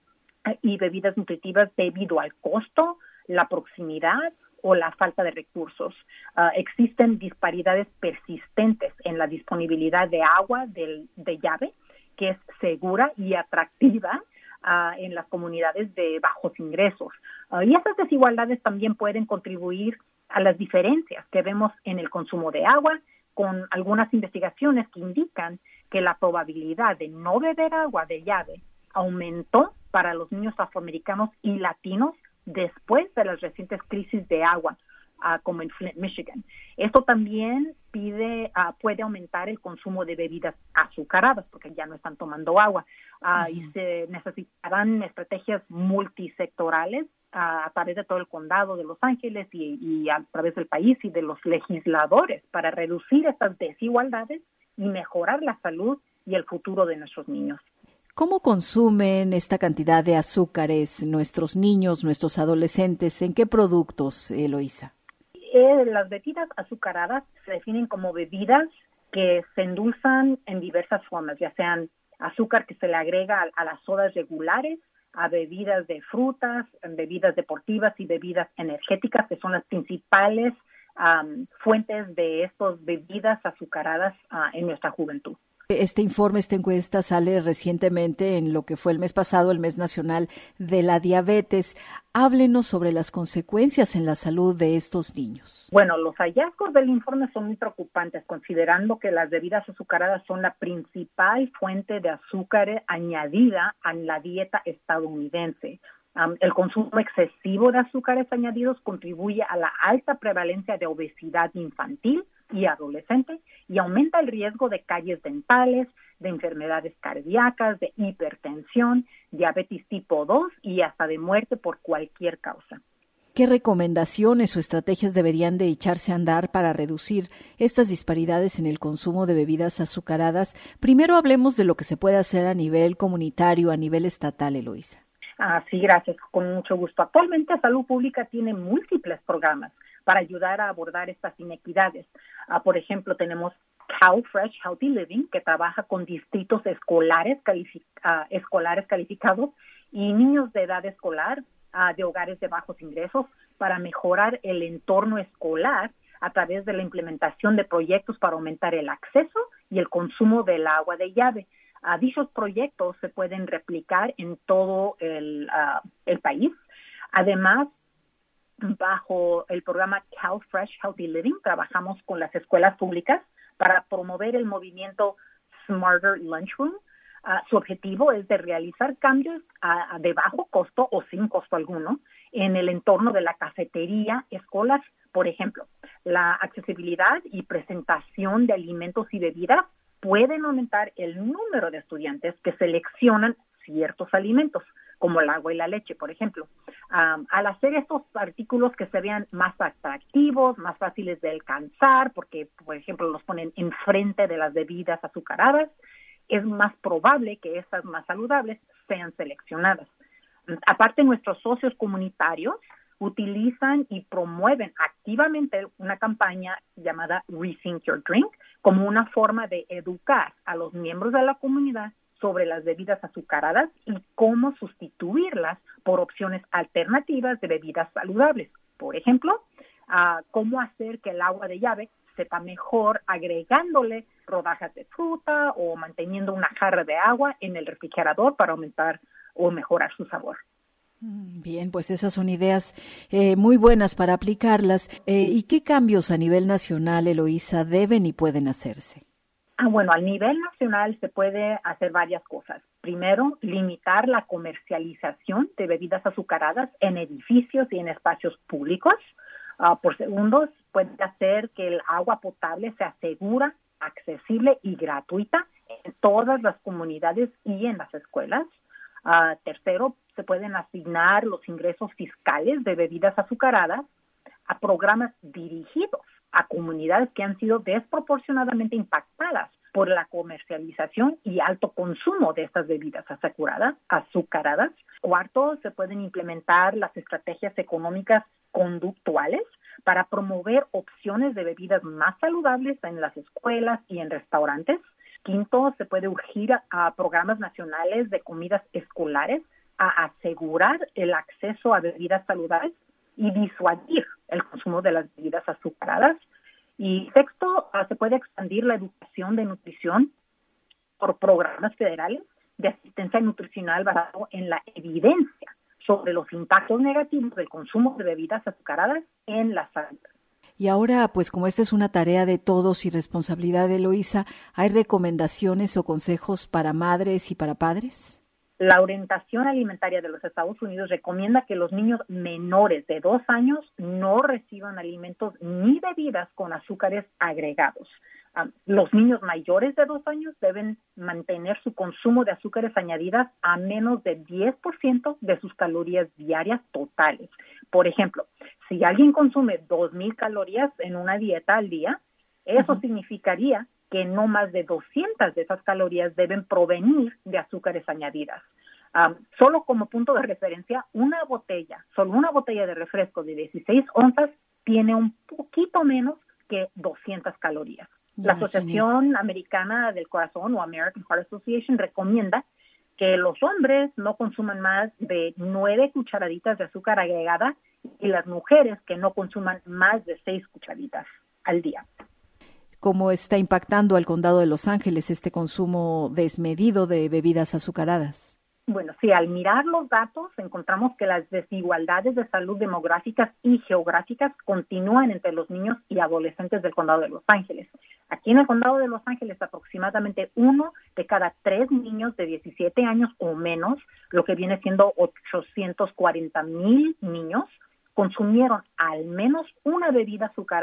S7: y bebidas nutritivas debido al costo, la proximidad o la falta de recursos. Uh, existen disparidades persistentes en la disponibilidad de agua del, de llave, que es segura y atractiva uh, en las comunidades de bajos ingresos. Uh, y esas desigualdades también pueden contribuir a las diferencias que vemos en el consumo de agua, con algunas investigaciones que indican que la probabilidad de no beber agua de llave aumentó para los niños afroamericanos y latinos después de las recientes crisis de agua, uh, como en Flint, Michigan. Esto también pide, uh, puede aumentar el consumo de bebidas azucaradas, porque ya no están tomando agua, uh, uh-huh. y se necesitarán estrategias multisectorales uh, a través de todo el condado de Los Ángeles y, y a través del país y de los legisladores para reducir estas desigualdades y mejorar la salud y el futuro de nuestros niños.
S2: ¿Cómo consumen esta cantidad de azúcares nuestros niños, nuestros adolescentes? ¿En qué productos, Eloísa?
S7: Eh, las bebidas azucaradas se definen como bebidas que se endulzan en diversas formas, ya sean azúcar que se le agrega a, a las sodas regulares, a bebidas de frutas, bebidas deportivas y bebidas energéticas, que son las principales um, fuentes de estas bebidas azucaradas uh, en nuestra juventud.
S2: Este informe, esta encuesta sale recientemente en lo que fue el mes pasado, el mes nacional de la diabetes. Háblenos sobre las consecuencias en la salud de estos niños.
S7: Bueno, los hallazgos del informe son muy preocupantes, considerando que las bebidas azucaradas son la principal fuente de azúcar añadida en la dieta estadounidense. Um, el consumo excesivo de azúcares añadidos contribuye a la alta prevalencia de obesidad infantil y adolescente y aumenta el riesgo de caries dentales, de enfermedades cardíacas, de hipertensión, diabetes tipo dos y hasta de muerte por cualquier causa.
S2: ¿Qué recomendaciones o estrategias deberían de echarse a andar para reducir estas disparidades en el consumo de bebidas azucaradas? Primero hablemos de lo que se puede hacer a nivel comunitario, a nivel estatal, Eloísa.
S7: Ah, sí, gracias, con mucho gusto. Actualmente Salud Pública tiene múltiples programas para ayudar a abordar estas inequidades. Uh, por ejemplo, tenemos CalFresh Healthy Living, que trabaja con distritos escolares, calific- uh, escolares calificados y niños de edad escolar uh, de hogares de bajos ingresos para mejorar el entorno escolar a través de la implementación de proyectos para aumentar el acceso y el consumo del agua de llave. Uh, dichos proyectos se pueden replicar en todo el, uh, el país. Además, bajo el programa CalFresh Healthy Living, trabajamos con las escuelas públicas para promover el movimiento Smarter Lunchroom. Uh, su objetivo es de realizar cambios uh, de bajo costo o sin costo alguno en el entorno de la cafetería escolar. Por ejemplo, la accesibilidad y presentación de alimentos y bebidas pueden aumentar el número de estudiantes que seleccionan ciertos alimentos, como el agua y la leche, por ejemplo. Um, al hacer estos artículos que se vean más atractivos, más fáciles de alcanzar, porque, por ejemplo, los ponen enfrente de las bebidas azucaradas, es más probable que estas más saludables sean seleccionadas. Aparte, nuestros socios comunitarios utilizan y promueven activamente una campaña llamada Rethink Your Drink como una forma de educar a los miembros de la comunidad sobre las bebidas azucaradas y cómo sustituirlas por opciones alternativas de bebidas saludables. Por ejemplo, uh, cómo hacer que el agua de llave sepa mejor agregándole rodajas de fruta o manteniendo una jarra de agua en el refrigerador para aumentar o mejorar su sabor.
S2: Bien, pues esas son ideas eh, muy buenas para aplicarlas. Eh, ¿Y qué cambios a nivel nacional, Eloísa, deben y pueden hacerse?
S7: Ah, bueno, a nivel nacional se puede hacer varias cosas. Primero, limitar la comercialización de bebidas azucaradas en edificios y en espacios públicos. Uh, por segundo, puede hacer que el agua potable sea segura, accesible y gratuita en todas las comunidades y en las escuelas. Uh, tercero, se pueden asignar los ingresos fiscales de bebidas azucaradas a programas dirigidos a comunidades que han sido desproporcionadamente impactadas por la comercialización y alto consumo de estas bebidas azucaradas. azucaradas. Cuarto, se pueden implementar las estrategias económicas conductuales para promover opciones de bebidas más saludables en las escuelas y en restaurantes. Quinto, se puede urgir a, a programas nacionales de comidas escolares a asegurar el acceso a bebidas saludables y disuadir el consumo de las bebidas azucaradas. Y sexto, uh, se puede expandir la educación de nutrición por programas federales de asistencia nutricional basado en la evidencia sobre los impactos negativos del consumo de bebidas azucaradas en la salud.
S2: Y ahora, pues como esta es una tarea de todos y responsabilidad de Eloísa, ¿hay recomendaciones o consejos para madres y para padres?
S7: La Orientación Alimentaria de los Estados Unidos recomienda que los niños menores de dos años no reciban alimentos ni bebidas con azúcares agregados. Um, los niños mayores de dos años deben mantener su consumo de azúcares añadidas a menos de diez por ciento de sus calorías diarias totales. Por ejemplo, si alguien consume dos mil calorías en una dieta al día, eso uh-huh. significaría que no más de doscientas de esas calorías deben provenir de azúcares añadidas. Um, solo como punto de referencia, una botella, solo una botella de refresco de dieciséis onzas tiene un poquito menos que doscientas calorías. La Asociación Americana del Corazón o American Heart Association recomienda que los hombres no consuman más de nueve cucharaditas de azúcar agregada y las mujeres que no consuman más de seis cucharaditas al día.
S2: ¿Cómo está impactando al condado de Los Ángeles este consumo desmedido de bebidas azucaradas?
S7: Bueno, sí, al mirar los datos encontramos que las desigualdades de salud demográficas y geográficas continúan entre los niños y adolescentes del condado de Los Ángeles. Aquí en el condado de Los Ángeles, aproximadamente uno de cada tres niños de diecisiete años o menos, lo que viene siendo ochocientos cuarenta mil niños, consumieron al menos una bebida azucarada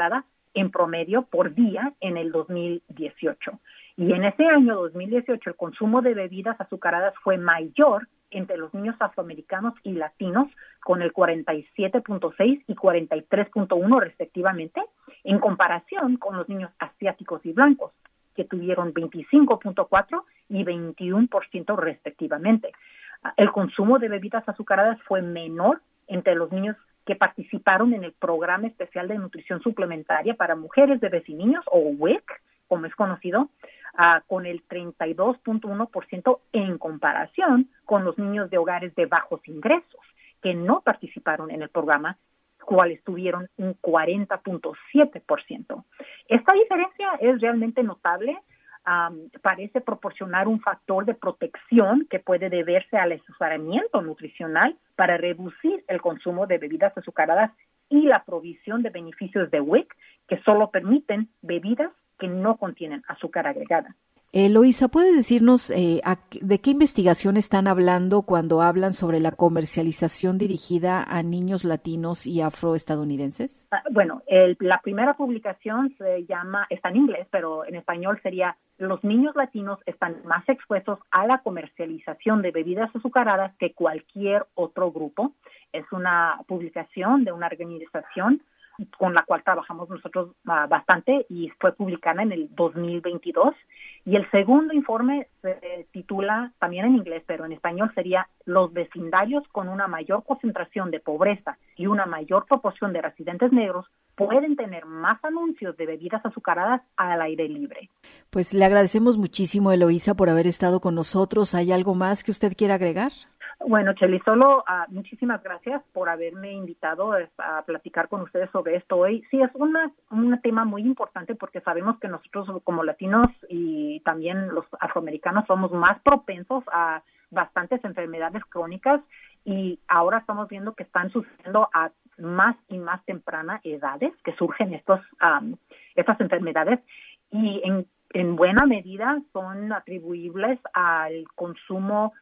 S7: en promedio por día en el dos mil dieciocho. Y en ese año dos mil dieciocho el consumo de bebidas azucaradas fue mayor entre los niños afroamericanos y latinos, con el cuarenta y siete punto seis y cuarenta y tres punto uno respectivamente, en comparación con los niños asiáticos y blancos, que tuvieron veinticinco punto cuatro y veintiuno por ciento respectivamente. El consumo de bebidas azucaradas fue menor entre los niños que participaron en el Programa Especial de Nutrición Suplementaria para Mujeres, Bebés y Niños, o W I C, como es conocido, uh, con el treinta y dos punto uno por ciento en comparación con los niños de hogares de bajos ingresos, que no participaron en el programa, cuales tuvieron un cuarenta punto siete por ciento. Esta diferencia es realmente notable. Um, parece proporcionar un factor de protección que puede deberse al asesoramiento nutricional para reducir el consumo de bebidas azucaradas y la provisión de beneficios de W I C que solo permiten bebidas que no contienen azúcar agregada.
S2: Eloísa, ¿puedes decirnos eh, a, de qué investigación están hablando cuando hablan sobre la comercialización dirigida a niños latinos y afroestadounidenses?
S7: Uh, bueno, el, la primera publicación se llama, está en inglés, pero en español sería: los niños latinos están más expuestos a la comercialización de bebidas azucaradas que cualquier otro grupo. Es una publicación de una organización con la cual trabajamos nosotros uh, bastante y fue publicada en el dos mil veintidós. Y el segundo informe se titula, también en inglés, pero en español sería: los vecindarios con una mayor concentración de pobreza y una mayor proporción de residentes negros pueden tener más anuncios de bebidas azucaradas al aire libre.
S2: Pues le agradecemos muchísimo, Eloísa, por haber estado con nosotros. ¿Hay algo más que usted quiera agregar?
S7: Bueno, Chely, solo uh, muchísimas gracias por haberme invitado a, a platicar con ustedes sobre esto hoy. Sí, es una, un tema muy importante porque sabemos que nosotros como latinos y también los afroamericanos somos más propensos a bastantes enfermedades crónicas, y ahora estamos viendo que están sucediendo a más y más tempranas edades que surgen estos, um, estas enfermedades, y en, en buena medida son atribuibles al consumo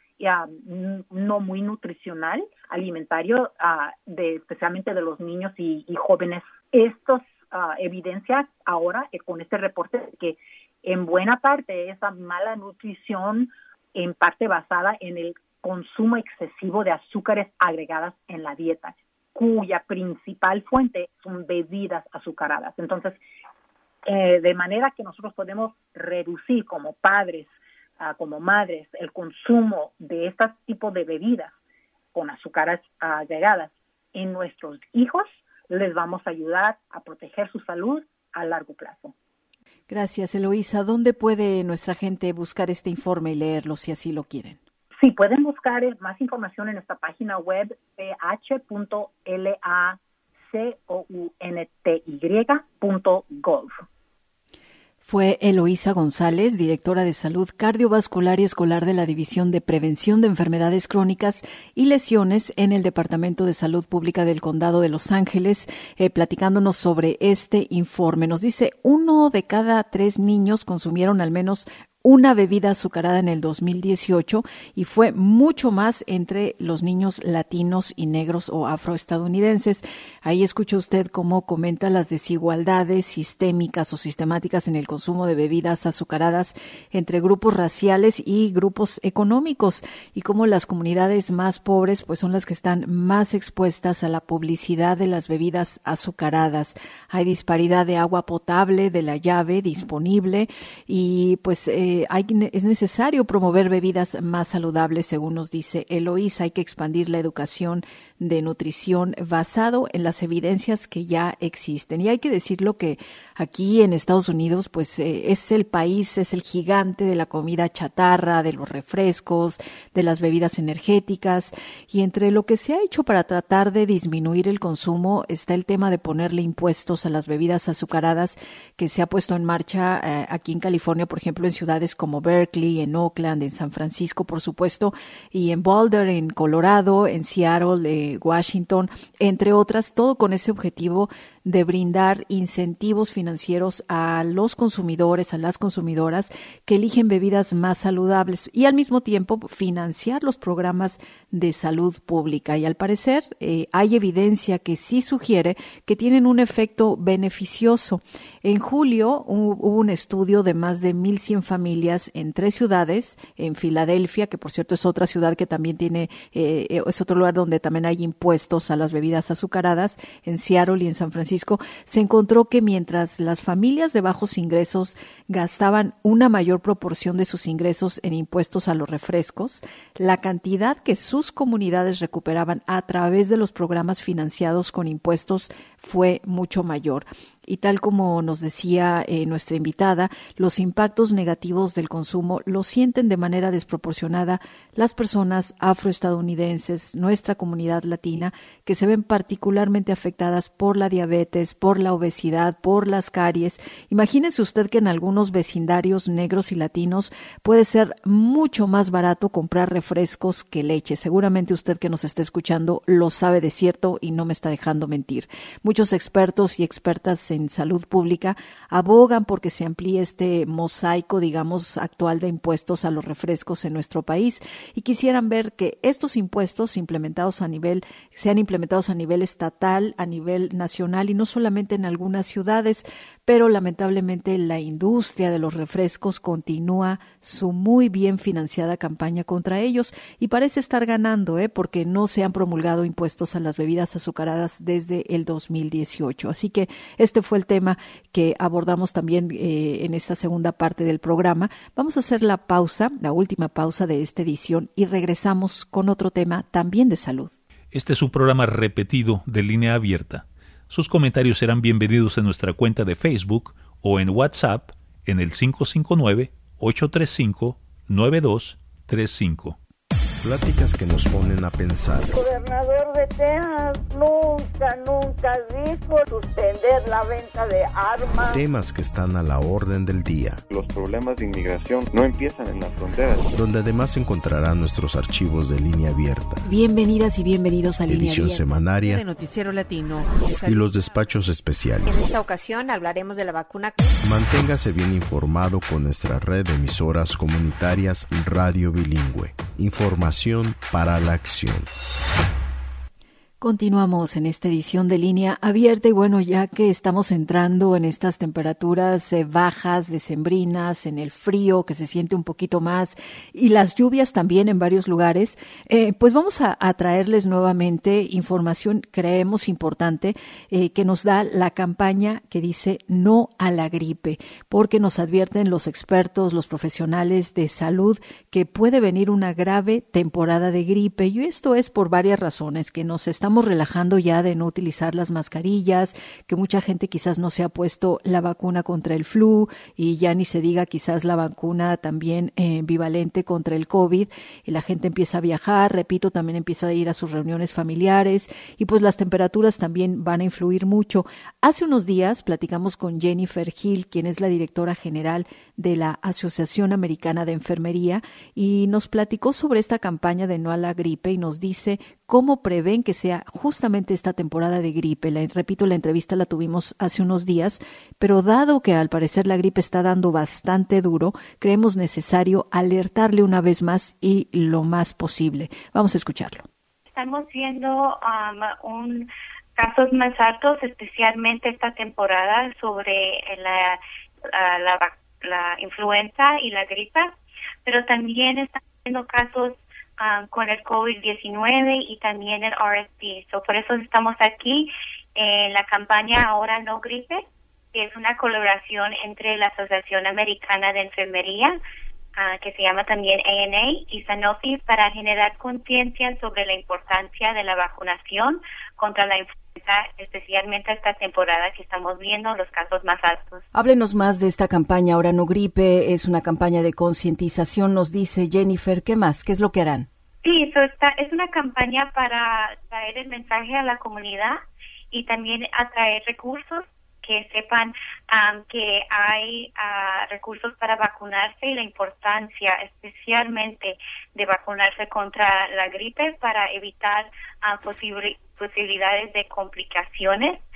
S7: Uh, no muy nutricional, alimentario, uh, de, especialmente de los niños y, y jóvenes. Estos uh, evidencia ahora eh, con este reporte que en buena parte esa mala nutrición, en parte basada en el consumo excesivo de azúcares agregadas en la dieta, cuya principal fuente son bebidas azucaradas. Entonces, eh, de manera que nosotros podemos reducir como padres, Uh, como madres, el consumo de este tipo de bebidas con azúcares agregadas en nuestros hijos, les vamos a ayudar a proteger su salud a largo plazo.
S2: Gracias, Eloísa. ¿Dónde puede nuestra gente buscar este informe y leerlo si así lo quieren?
S7: Sí, pueden buscar más información en nuestra página web p h punto lacounty punto gov.
S2: Fue Eloísa González, directora de Salud Cardiovascular y Escolar de la División de Prevención de Enfermedades Crónicas y Lesiones en el Departamento de Salud Pública del Condado de Los Ángeles, eh, platicándonos sobre este informe. Nos dice, uno de cada tres niños consumieron al menos una bebida azucarada en el dos mil dieciocho, y fue mucho más entre los niños latinos y negros o afroestadounidenses. Ahí escucha usted cómo comenta las desigualdades sistémicas o sistemáticas en el consumo de bebidas azucaradas entre grupos raciales y grupos económicos, y cómo las comunidades más pobres pues son las que están más expuestas a la publicidad de las bebidas azucaradas. Hay disparidad de agua potable, de la llave disponible, y pues eh, Hay, es necesario promover bebidas más saludables, según nos dice Eloísa. Hay que expandir la educación de nutrición basado en las evidencias que ya existen. Y hay que decirlo que aquí en Estados Unidos, pues eh, es el país, es el gigante de la comida chatarra, de los refrescos, de las bebidas energéticas. Y entre lo que se ha hecho para tratar de disminuir el consumo está el tema de ponerle impuestos a las bebidas azucaradas, que se ha puesto en marcha eh, aquí en California, por ejemplo, en ciudades como Berkeley, en Oakland, en San Francisco, por supuesto, y en Boulder, en Colorado, en Seattle, eh, Washington, entre otras, todo con ese objetivo de brindar incentivos financieros a los consumidores, a las consumidoras que eligen bebidas más saludables y al mismo tiempo financiar los programas de salud pública. Y al parecer eh, hay evidencia que sí sugiere que tienen un efecto beneficioso. En julio hubo un estudio de más de mil cien familias en tres ciudades, en Filadelfia, que por cierto es otra ciudad que también tiene, eh, es otro lugar donde también hay impuestos a las bebidas azucaradas, en Seattle y en San Francisco. Se encontró que mientras las familias de bajos ingresos gastaban una mayor proporción de sus ingresos en impuestos a los refrescos, la cantidad que sus comunidades recuperaban a través de los programas financiados con impuestos fue mucho mayor. Y tal como nos decía eh, nuestra invitada, los impactos negativos del consumo los sienten de manera desproporcionada las personas afroestadounidenses, nuestra comunidad latina, que se ven particularmente afectadas por la diabetes, por la obesidad, por las caries. Imagínese usted que en algunos vecindarios negros y latinos puede ser mucho más barato comprar refrescos que leche. Seguramente usted que nos está escuchando lo sabe de cierto y no me está dejando mentir. Muchos expertos y expertas en salud pública abogan porque se amplíe este mosaico, digamos, actual de impuestos a los refrescos en nuestro país y quisieran ver que estos impuestos implementados a nivel, sean implementados a nivel estatal, a nivel nacional y no solamente en algunas ciudades, pero lamentablemente la industria de los refrescos continúa su muy bien financiada campaña contra ellos y parece estar ganando, ¿eh? porque no se han promulgado impuestos a las bebidas azucaradas desde el dos mil dieciocho. Así que este fue el tema que abordamos también eh, en esta segunda parte del programa. Vamos a hacer la pausa, la última pausa de esta edición y regresamos con otro tema también de salud.
S4: Este es un programa repetido de Línea Abierta. Sus comentarios serán bienvenidos en nuestra cuenta de Facebook o en WhatsApp en el cinco cinco nueve, ocho tres cinco, nueve dos tres cinco.
S8: Pláticas que nos ponen a pensar.
S9: El gobernador de Texas nunca, nunca dijo suspender la venta de armas.
S8: Temas que están a la orden del día.
S10: Los problemas de inmigración no empiezan en las fronteras.
S8: Donde además encontrarán nuestros archivos de Línea Abierta.
S2: Bienvenidas y bienvenidos a Línea
S8: Edición
S2: Abierta.
S8: semanaria.
S1: De Noticiero Latino.
S8: Y los despachos especiales.
S5: En esta ocasión hablaremos de la vacuna.
S8: Manténgase bien informado con nuestra red de emisoras comunitarias Radio Bilingüe. Información para la acción.
S2: Continuamos en esta edición de Línea Abierta y bueno, ya que estamos entrando en estas temperaturas eh, bajas, decembrinas, en el frío que se siente un poquito más y las lluvias también en varios lugares, eh, pues vamos a, a traerles nuevamente información, creemos importante, eh, que nos da la campaña que dice no a la gripe, porque nos advierten los expertos, los profesionales de salud que puede venir una grave temporada de gripe y esto es por varias razones, que nos estamos Estamos relajando ya de no utilizar las mascarillas, que mucha gente quizás no se ha puesto la vacuna contra el flu y ya ni se diga quizás la vacuna también eh, bivalente contra el COVID y la gente empieza a viajar, repito, también empieza a ir a sus reuniones familiares y pues las temperaturas también van a influir mucho. Hace unos días platicamos con Jennifer Hill, quien es la directora general de la Asociación Americana de Enfermería y nos platicó sobre esta campaña de no a la gripe y nos dice cómo prevén que sea justamente esta temporada de gripe. La, repito, la entrevista la tuvimos hace unos días, pero dado que al parecer la gripe está dando bastante duro, creemos necesario alertarle una vez más y lo más posible. Vamos a escucharlo.
S11: Estamos viendo um, un, casos más altos, especialmente esta temporada, sobre la, la, la, la influenza y la gripe, pero también estamos viendo casos Um, con el COVID diecinueve y también el R S V. So, por eso estamos aquí en la campaña Ahora No Gripe, que es una colaboración entre la Asociación Americana de Enfermería, uh, que se llama también A N A, y Sanofi, para generar conciencia sobre la importancia de la vacunación contra la influenza, especialmente esta temporada que estamos viendo los casos más altos.
S2: Háblenos más de esta campaña Ahora No Gripe. Es una campaña de concientización, nos dice Jennifer. ¿Qué más? ¿Qué es lo que harán?
S11: Sí, so esta es una campaña para traer el mensaje a la comunidad y también atraer recursos que sepan um, que hay uh, recursos para vacunarse y la importancia especialmente de vacunarse contra la gripe para evitar uh, posible, posibilidades de complicaciones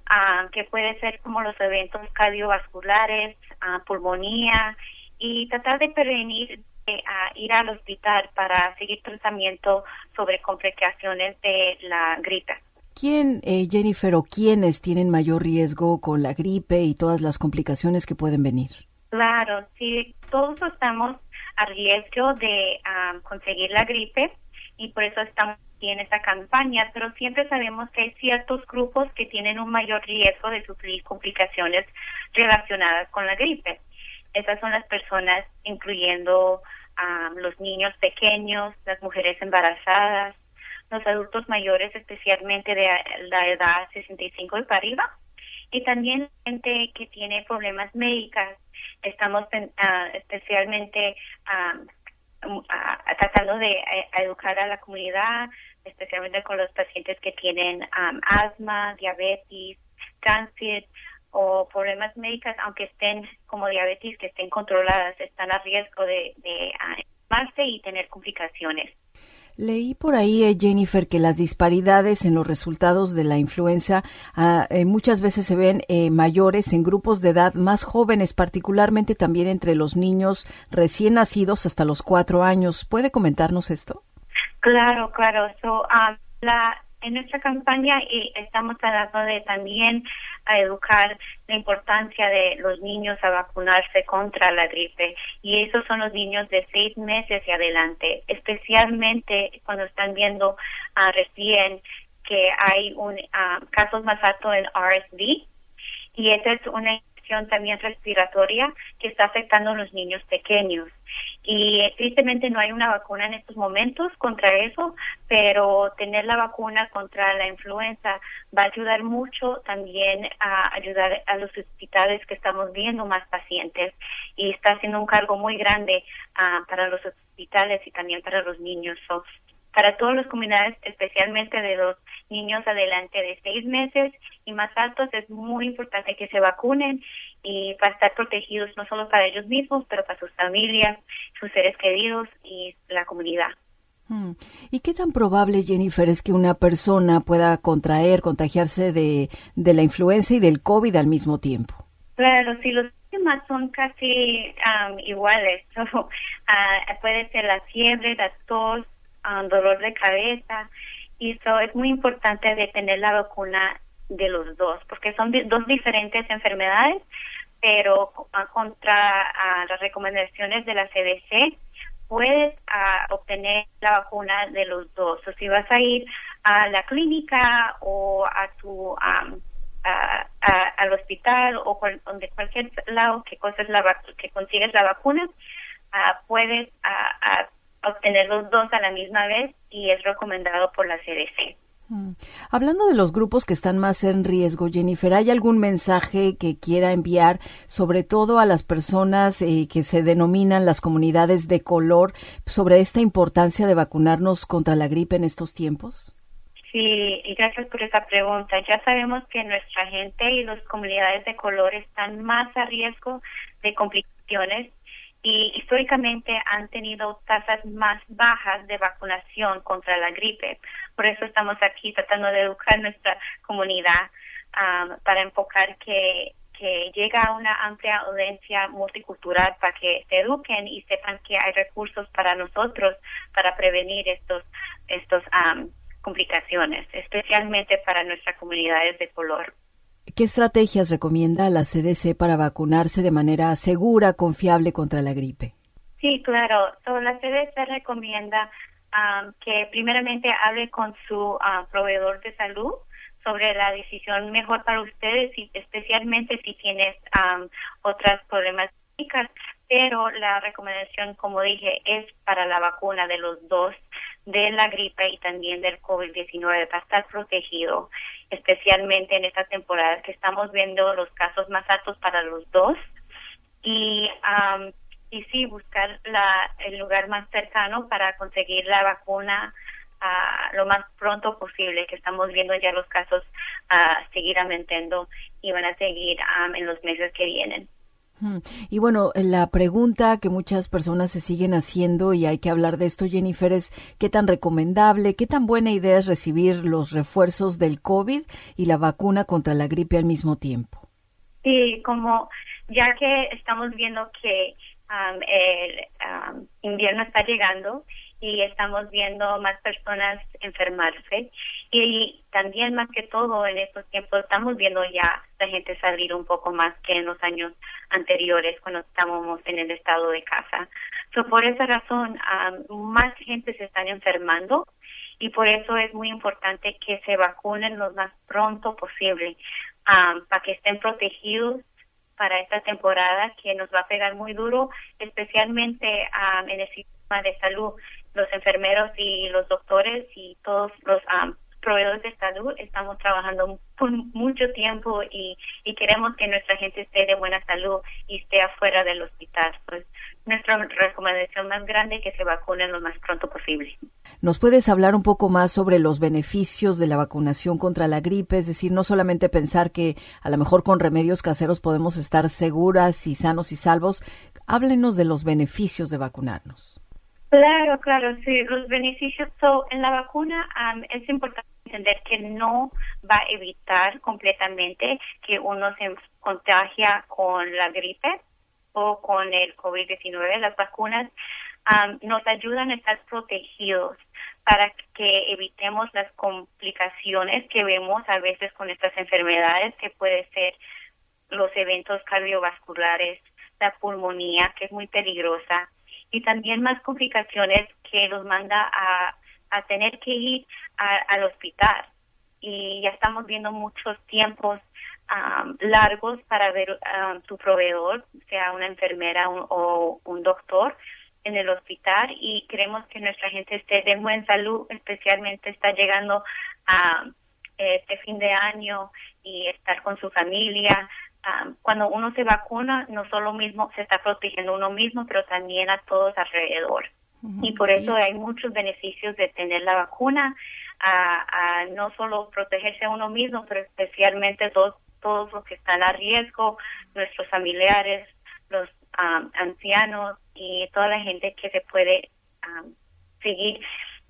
S11: uh, que puede ser como los eventos cardiovasculares, uh, pulmonía, y tratar de prevenir eh, a ir al hospital para seguir tratamiento sobre complicaciones de la gripe.
S2: ¿Quién, eh, Jennifer, o quiénes tienen mayor riesgo con la gripe y todas las complicaciones que pueden venir?
S11: Claro, sí, todos estamos a riesgo de um, conseguir la gripe y por eso estamos aquí en esta campaña, pero siempre sabemos que hay ciertos grupos que tienen un mayor riesgo de sufrir complicaciones relacionadas con la gripe. Esas son las personas incluyendo um, los niños pequeños, las mujeres embarazadas, los adultos mayores, especialmente de la edad sesenta y cinco y para arriba, y también gente que tiene problemas médicos. Estamos uh, especialmente um, uh, tratando de uh, educar a la comunidad, especialmente con los pacientes que tienen um, asma, diabetes, cáncer o problemas médicos, aunque estén como diabetes, que estén controladas, están a riesgo de, de uh, enfermarse y tener complicaciones.
S2: Leí por ahí, eh, Jennifer, que las disparidades en los resultados de la influenza ah, eh, muchas veces se ven eh, mayores en grupos de edad más jóvenes, particularmente también entre los niños recién nacidos hasta los cuatro años. ¿Puede comentarnos esto?
S11: Claro, claro. So, um, la, en nuestra campaña y estamos tratando de también a educar la importancia de los niños a vacunarse contra la gripe, y esos son los niños de seis meses y adelante, especialmente cuando están viendo uh, recién que hay un uh, casos más altos en R S V, y esa es una infección también respiratoria que está afectando a los niños pequeños. Y tristemente no hay una vacuna en estos momentos contra eso, pero tener la vacuna contra la influenza va a ayudar mucho también a ayudar a los hospitales que estamos viendo más pacientes, y está haciendo un cargo muy grande uh, para los hospitales y también para los niños. So, para todas las comunidades, especialmente de los niños adelante de seis meses y más altos, es muy importante que se vacunen y para estar protegidos no solo para ellos mismos, pero para sus familias, sus seres queridos y la comunidad.
S2: ¿Y qué tan probable, Jennifer, es que una persona pueda contraer, contagiarse de, de la influenza y del COVID al mismo tiempo?
S11: Claro, si los síntomas son casi um, iguales, so, uh, puede ser la fiebre, la tos, um, dolor de cabeza, y eso es muy importante de tener la vacuna de los dos, porque son di- dos diferentes enfermedades, pero uh, contra uh, las recomendaciones de la C D C, puedes uh, obtener la vacuna de los dos. O si vas a ir a la clínica o a tu um, a, a, al hospital o cual, donde cualquier lado que cosas la que consigues la vacuna, uh, puedes uh, uh, obtener los dos a la misma vez, y es recomendado por la C D C.
S2: Mm. Hablando de los grupos que están más en riesgo, Jennifer, ¿hay algún mensaje que quiera enviar, sobre todo a las personas eh, que se denominan las comunidades de color, sobre esta importancia de vacunarnos contra la gripe en estos tiempos?
S11: Sí, y gracias por esa pregunta. Ya sabemos que nuestra gente y las comunidades de color están más a riesgo de complicaciones, y históricamente han tenido tasas más bajas de vacunación contra la gripe. Por eso estamos aquí tratando de educar a nuestra comunidad um, para enfocar que, que llega a una amplia audiencia multicultural para que se eduquen y sepan que hay recursos para nosotros para prevenir estos estos um, complicaciones, especialmente para nuestras comunidades de color.
S2: ¿Qué estrategias recomienda la C D C para vacunarse de manera segura, confiable contra la gripe?
S11: Sí, claro. So, la C D C recomienda um, que primeramente hable con su uh, proveedor de salud sobre la decisión mejor para ustedes, y especialmente si tienes um, otros problemas médicos, pero la recomendación, como dije, es para la vacuna de los dos, de la gripe y también del COVID diecinueve, para estar protegido, especialmente en esta temporada que estamos viendo los casos más altos para los dos. Y um, y sí, buscar la, el lugar más cercano para conseguir la vacuna uh, lo más pronto posible, que estamos viendo ya los casos uh, seguir aumentando y van a seguir um, en los meses que vienen.
S2: Y bueno, la pregunta que muchas personas se siguen haciendo, y hay que hablar de esto, Jennifer, es qué tan recomendable, qué tan buena idea es recibir los refuerzos del COVID y la vacuna contra la gripe al mismo tiempo.
S11: Sí, como ya que estamos viendo que um, el um, invierno está llegando y estamos viendo más personas enfermarse, y también más que todo en estos tiempos estamos viendo ya la gente salir un poco más que en los años anteriores cuando estábamos en el estado de casa. So, por esa razón um, más gente se está enfermando, y por eso es muy importante que se vacunen lo más pronto posible um, para que estén protegidos para esta temporada que nos va a pegar muy duro, especialmente um, en el sistema de salud. Los enfermeros y los doctores y todos los um, proveedores de salud estamos trabajando por mucho tiempo y, y queremos que nuestra gente esté de buena salud y esté afuera del hospital. Pues nuestra recomendación más grande es que se vacunen lo más pronto posible.
S2: ¿Nos puedes hablar un poco más sobre los beneficios de la vacunación contra la gripe? Es decir, no solamente pensar que a lo mejor con remedios caseros podemos estar seguras y sanos y salvos. Háblenos de los beneficios de vacunarnos.
S11: Claro, claro, sí, los beneficios. So, en la vacuna um, es importante entender que no va a evitar completamente que uno se contagia con la gripe o con el COVID diecinueve. Las vacunas um, nos ayudan a estar protegidos para que evitemos las complicaciones que vemos a veces con estas enfermedades, que puede ser los eventos cardiovasculares, la pulmonía, que es muy peligrosa, y también más complicaciones que los manda a, a tener que ir a, al hospital. Y ya estamos viendo muchos tiempos um, largos para ver um, tu proveedor, sea una enfermera un, o un doctor en el hospital, y queremos que nuestra gente esté de buena salud, especialmente está llegando a um, este fin de año y estar con su familia. Um, cuando uno se vacuna, no solo mismo se está protegiendo uno mismo, pero también a todos alrededor. Uh-huh, y por sí. eso hay muchos beneficios de tener la vacuna, a, a no solo protegerse a uno mismo, pero especialmente todos, todos los que están a riesgo, nuestros familiares, los um, ancianos y toda la gente que se puede um, seguir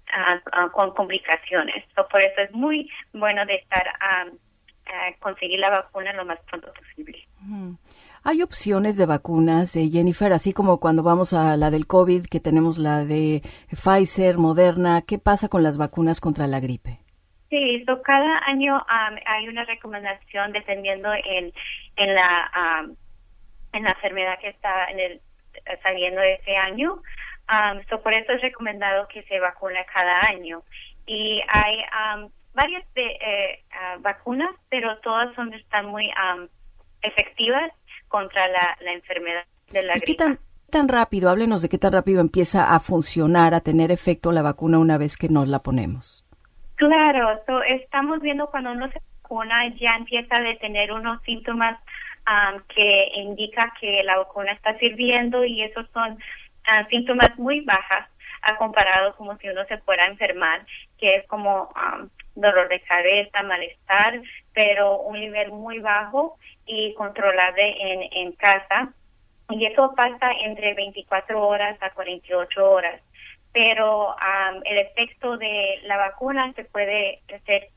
S11: uh, uh, con complicaciones. So, por eso es muy bueno de estar um, uh, conseguir la vacuna lo más pronto posible.
S2: Mm. Hay opciones de vacunas, eh, Jennifer, así como cuando vamos a la del COVID, que tenemos la de Pfizer, Moderna. ¿Qué pasa con las vacunas contra la gripe?
S11: Sí, so cada año um, hay una recomendación dependiendo en en la um, en la enfermedad que está en el saliendo ese año. Um, so por eso es recomendado que se vacune cada año. Y hay um, varias de, eh, uh, vacunas, pero todas son están muy um, efectivas contra la, la enfermedad de la gripe.
S2: ¿Qué tan, tan rápido, háblenos de qué tan rápido empieza a funcionar, a tener efecto la vacuna una vez que nos la ponemos?
S11: Claro, so, estamos viendo cuando uno se vacuna ya empieza a tener unos síntomas um, que indica que la vacuna está sirviendo, y esos son uh, síntomas muy bajas a comparado como si uno se fuera a enfermar, que es como um, dolor de cabeza, malestar, pero un nivel muy bajo y controlable en, en casa, y eso pasa entre veinticuatro horas a cuarenta y ocho horas. Pero um, el efecto de la vacuna se puede hacer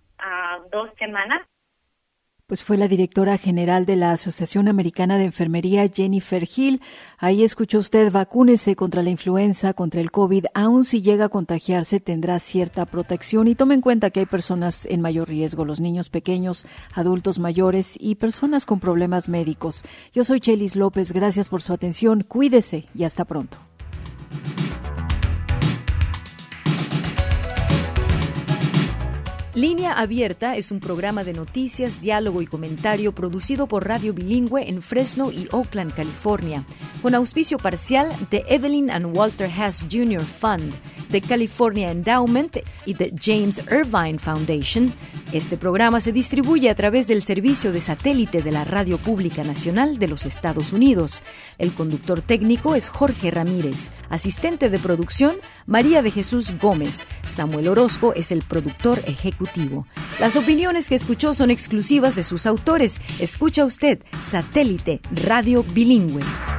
S11: uh, dos semanas.
S2: Pues fue la directora general de la Asociación Americana de Enfermería, Jennifer Hill. Ahí escuchó usted: vacúnese contra la influenza, contra el COVID. Aun si llega a contagiarse, tendrá cierta protección. Y tome en cuenta que hay personas en mayor riesgo: los niños pequeños, adultos mayores y personas con problemas médicos. Yo soy Chelis López. Gracias por su atención. Cuídese y hasta pronto.
S12: Línea Abierta es un programa de noticias, diálogo y comentario producido por Radio Bilingüe en Fresno y Oakland, California, con auspicio parcial de Evelyn and Walter Hess junior Fund, de California Endowment y de James Irvine Foundation, Este programa se distribuye a través del servicio de satélite de la Radio Pública Nacional de los Estados Unidos. El conductor técnico es Jorge Ramírez. Asistente de producción, María de Jesús Gómez. Samuel Orozco es el productor ejecutivo. Las opiniones que escuchó son exclusivas de sus autores. Escucha usted Satélite Radio Bilingüe.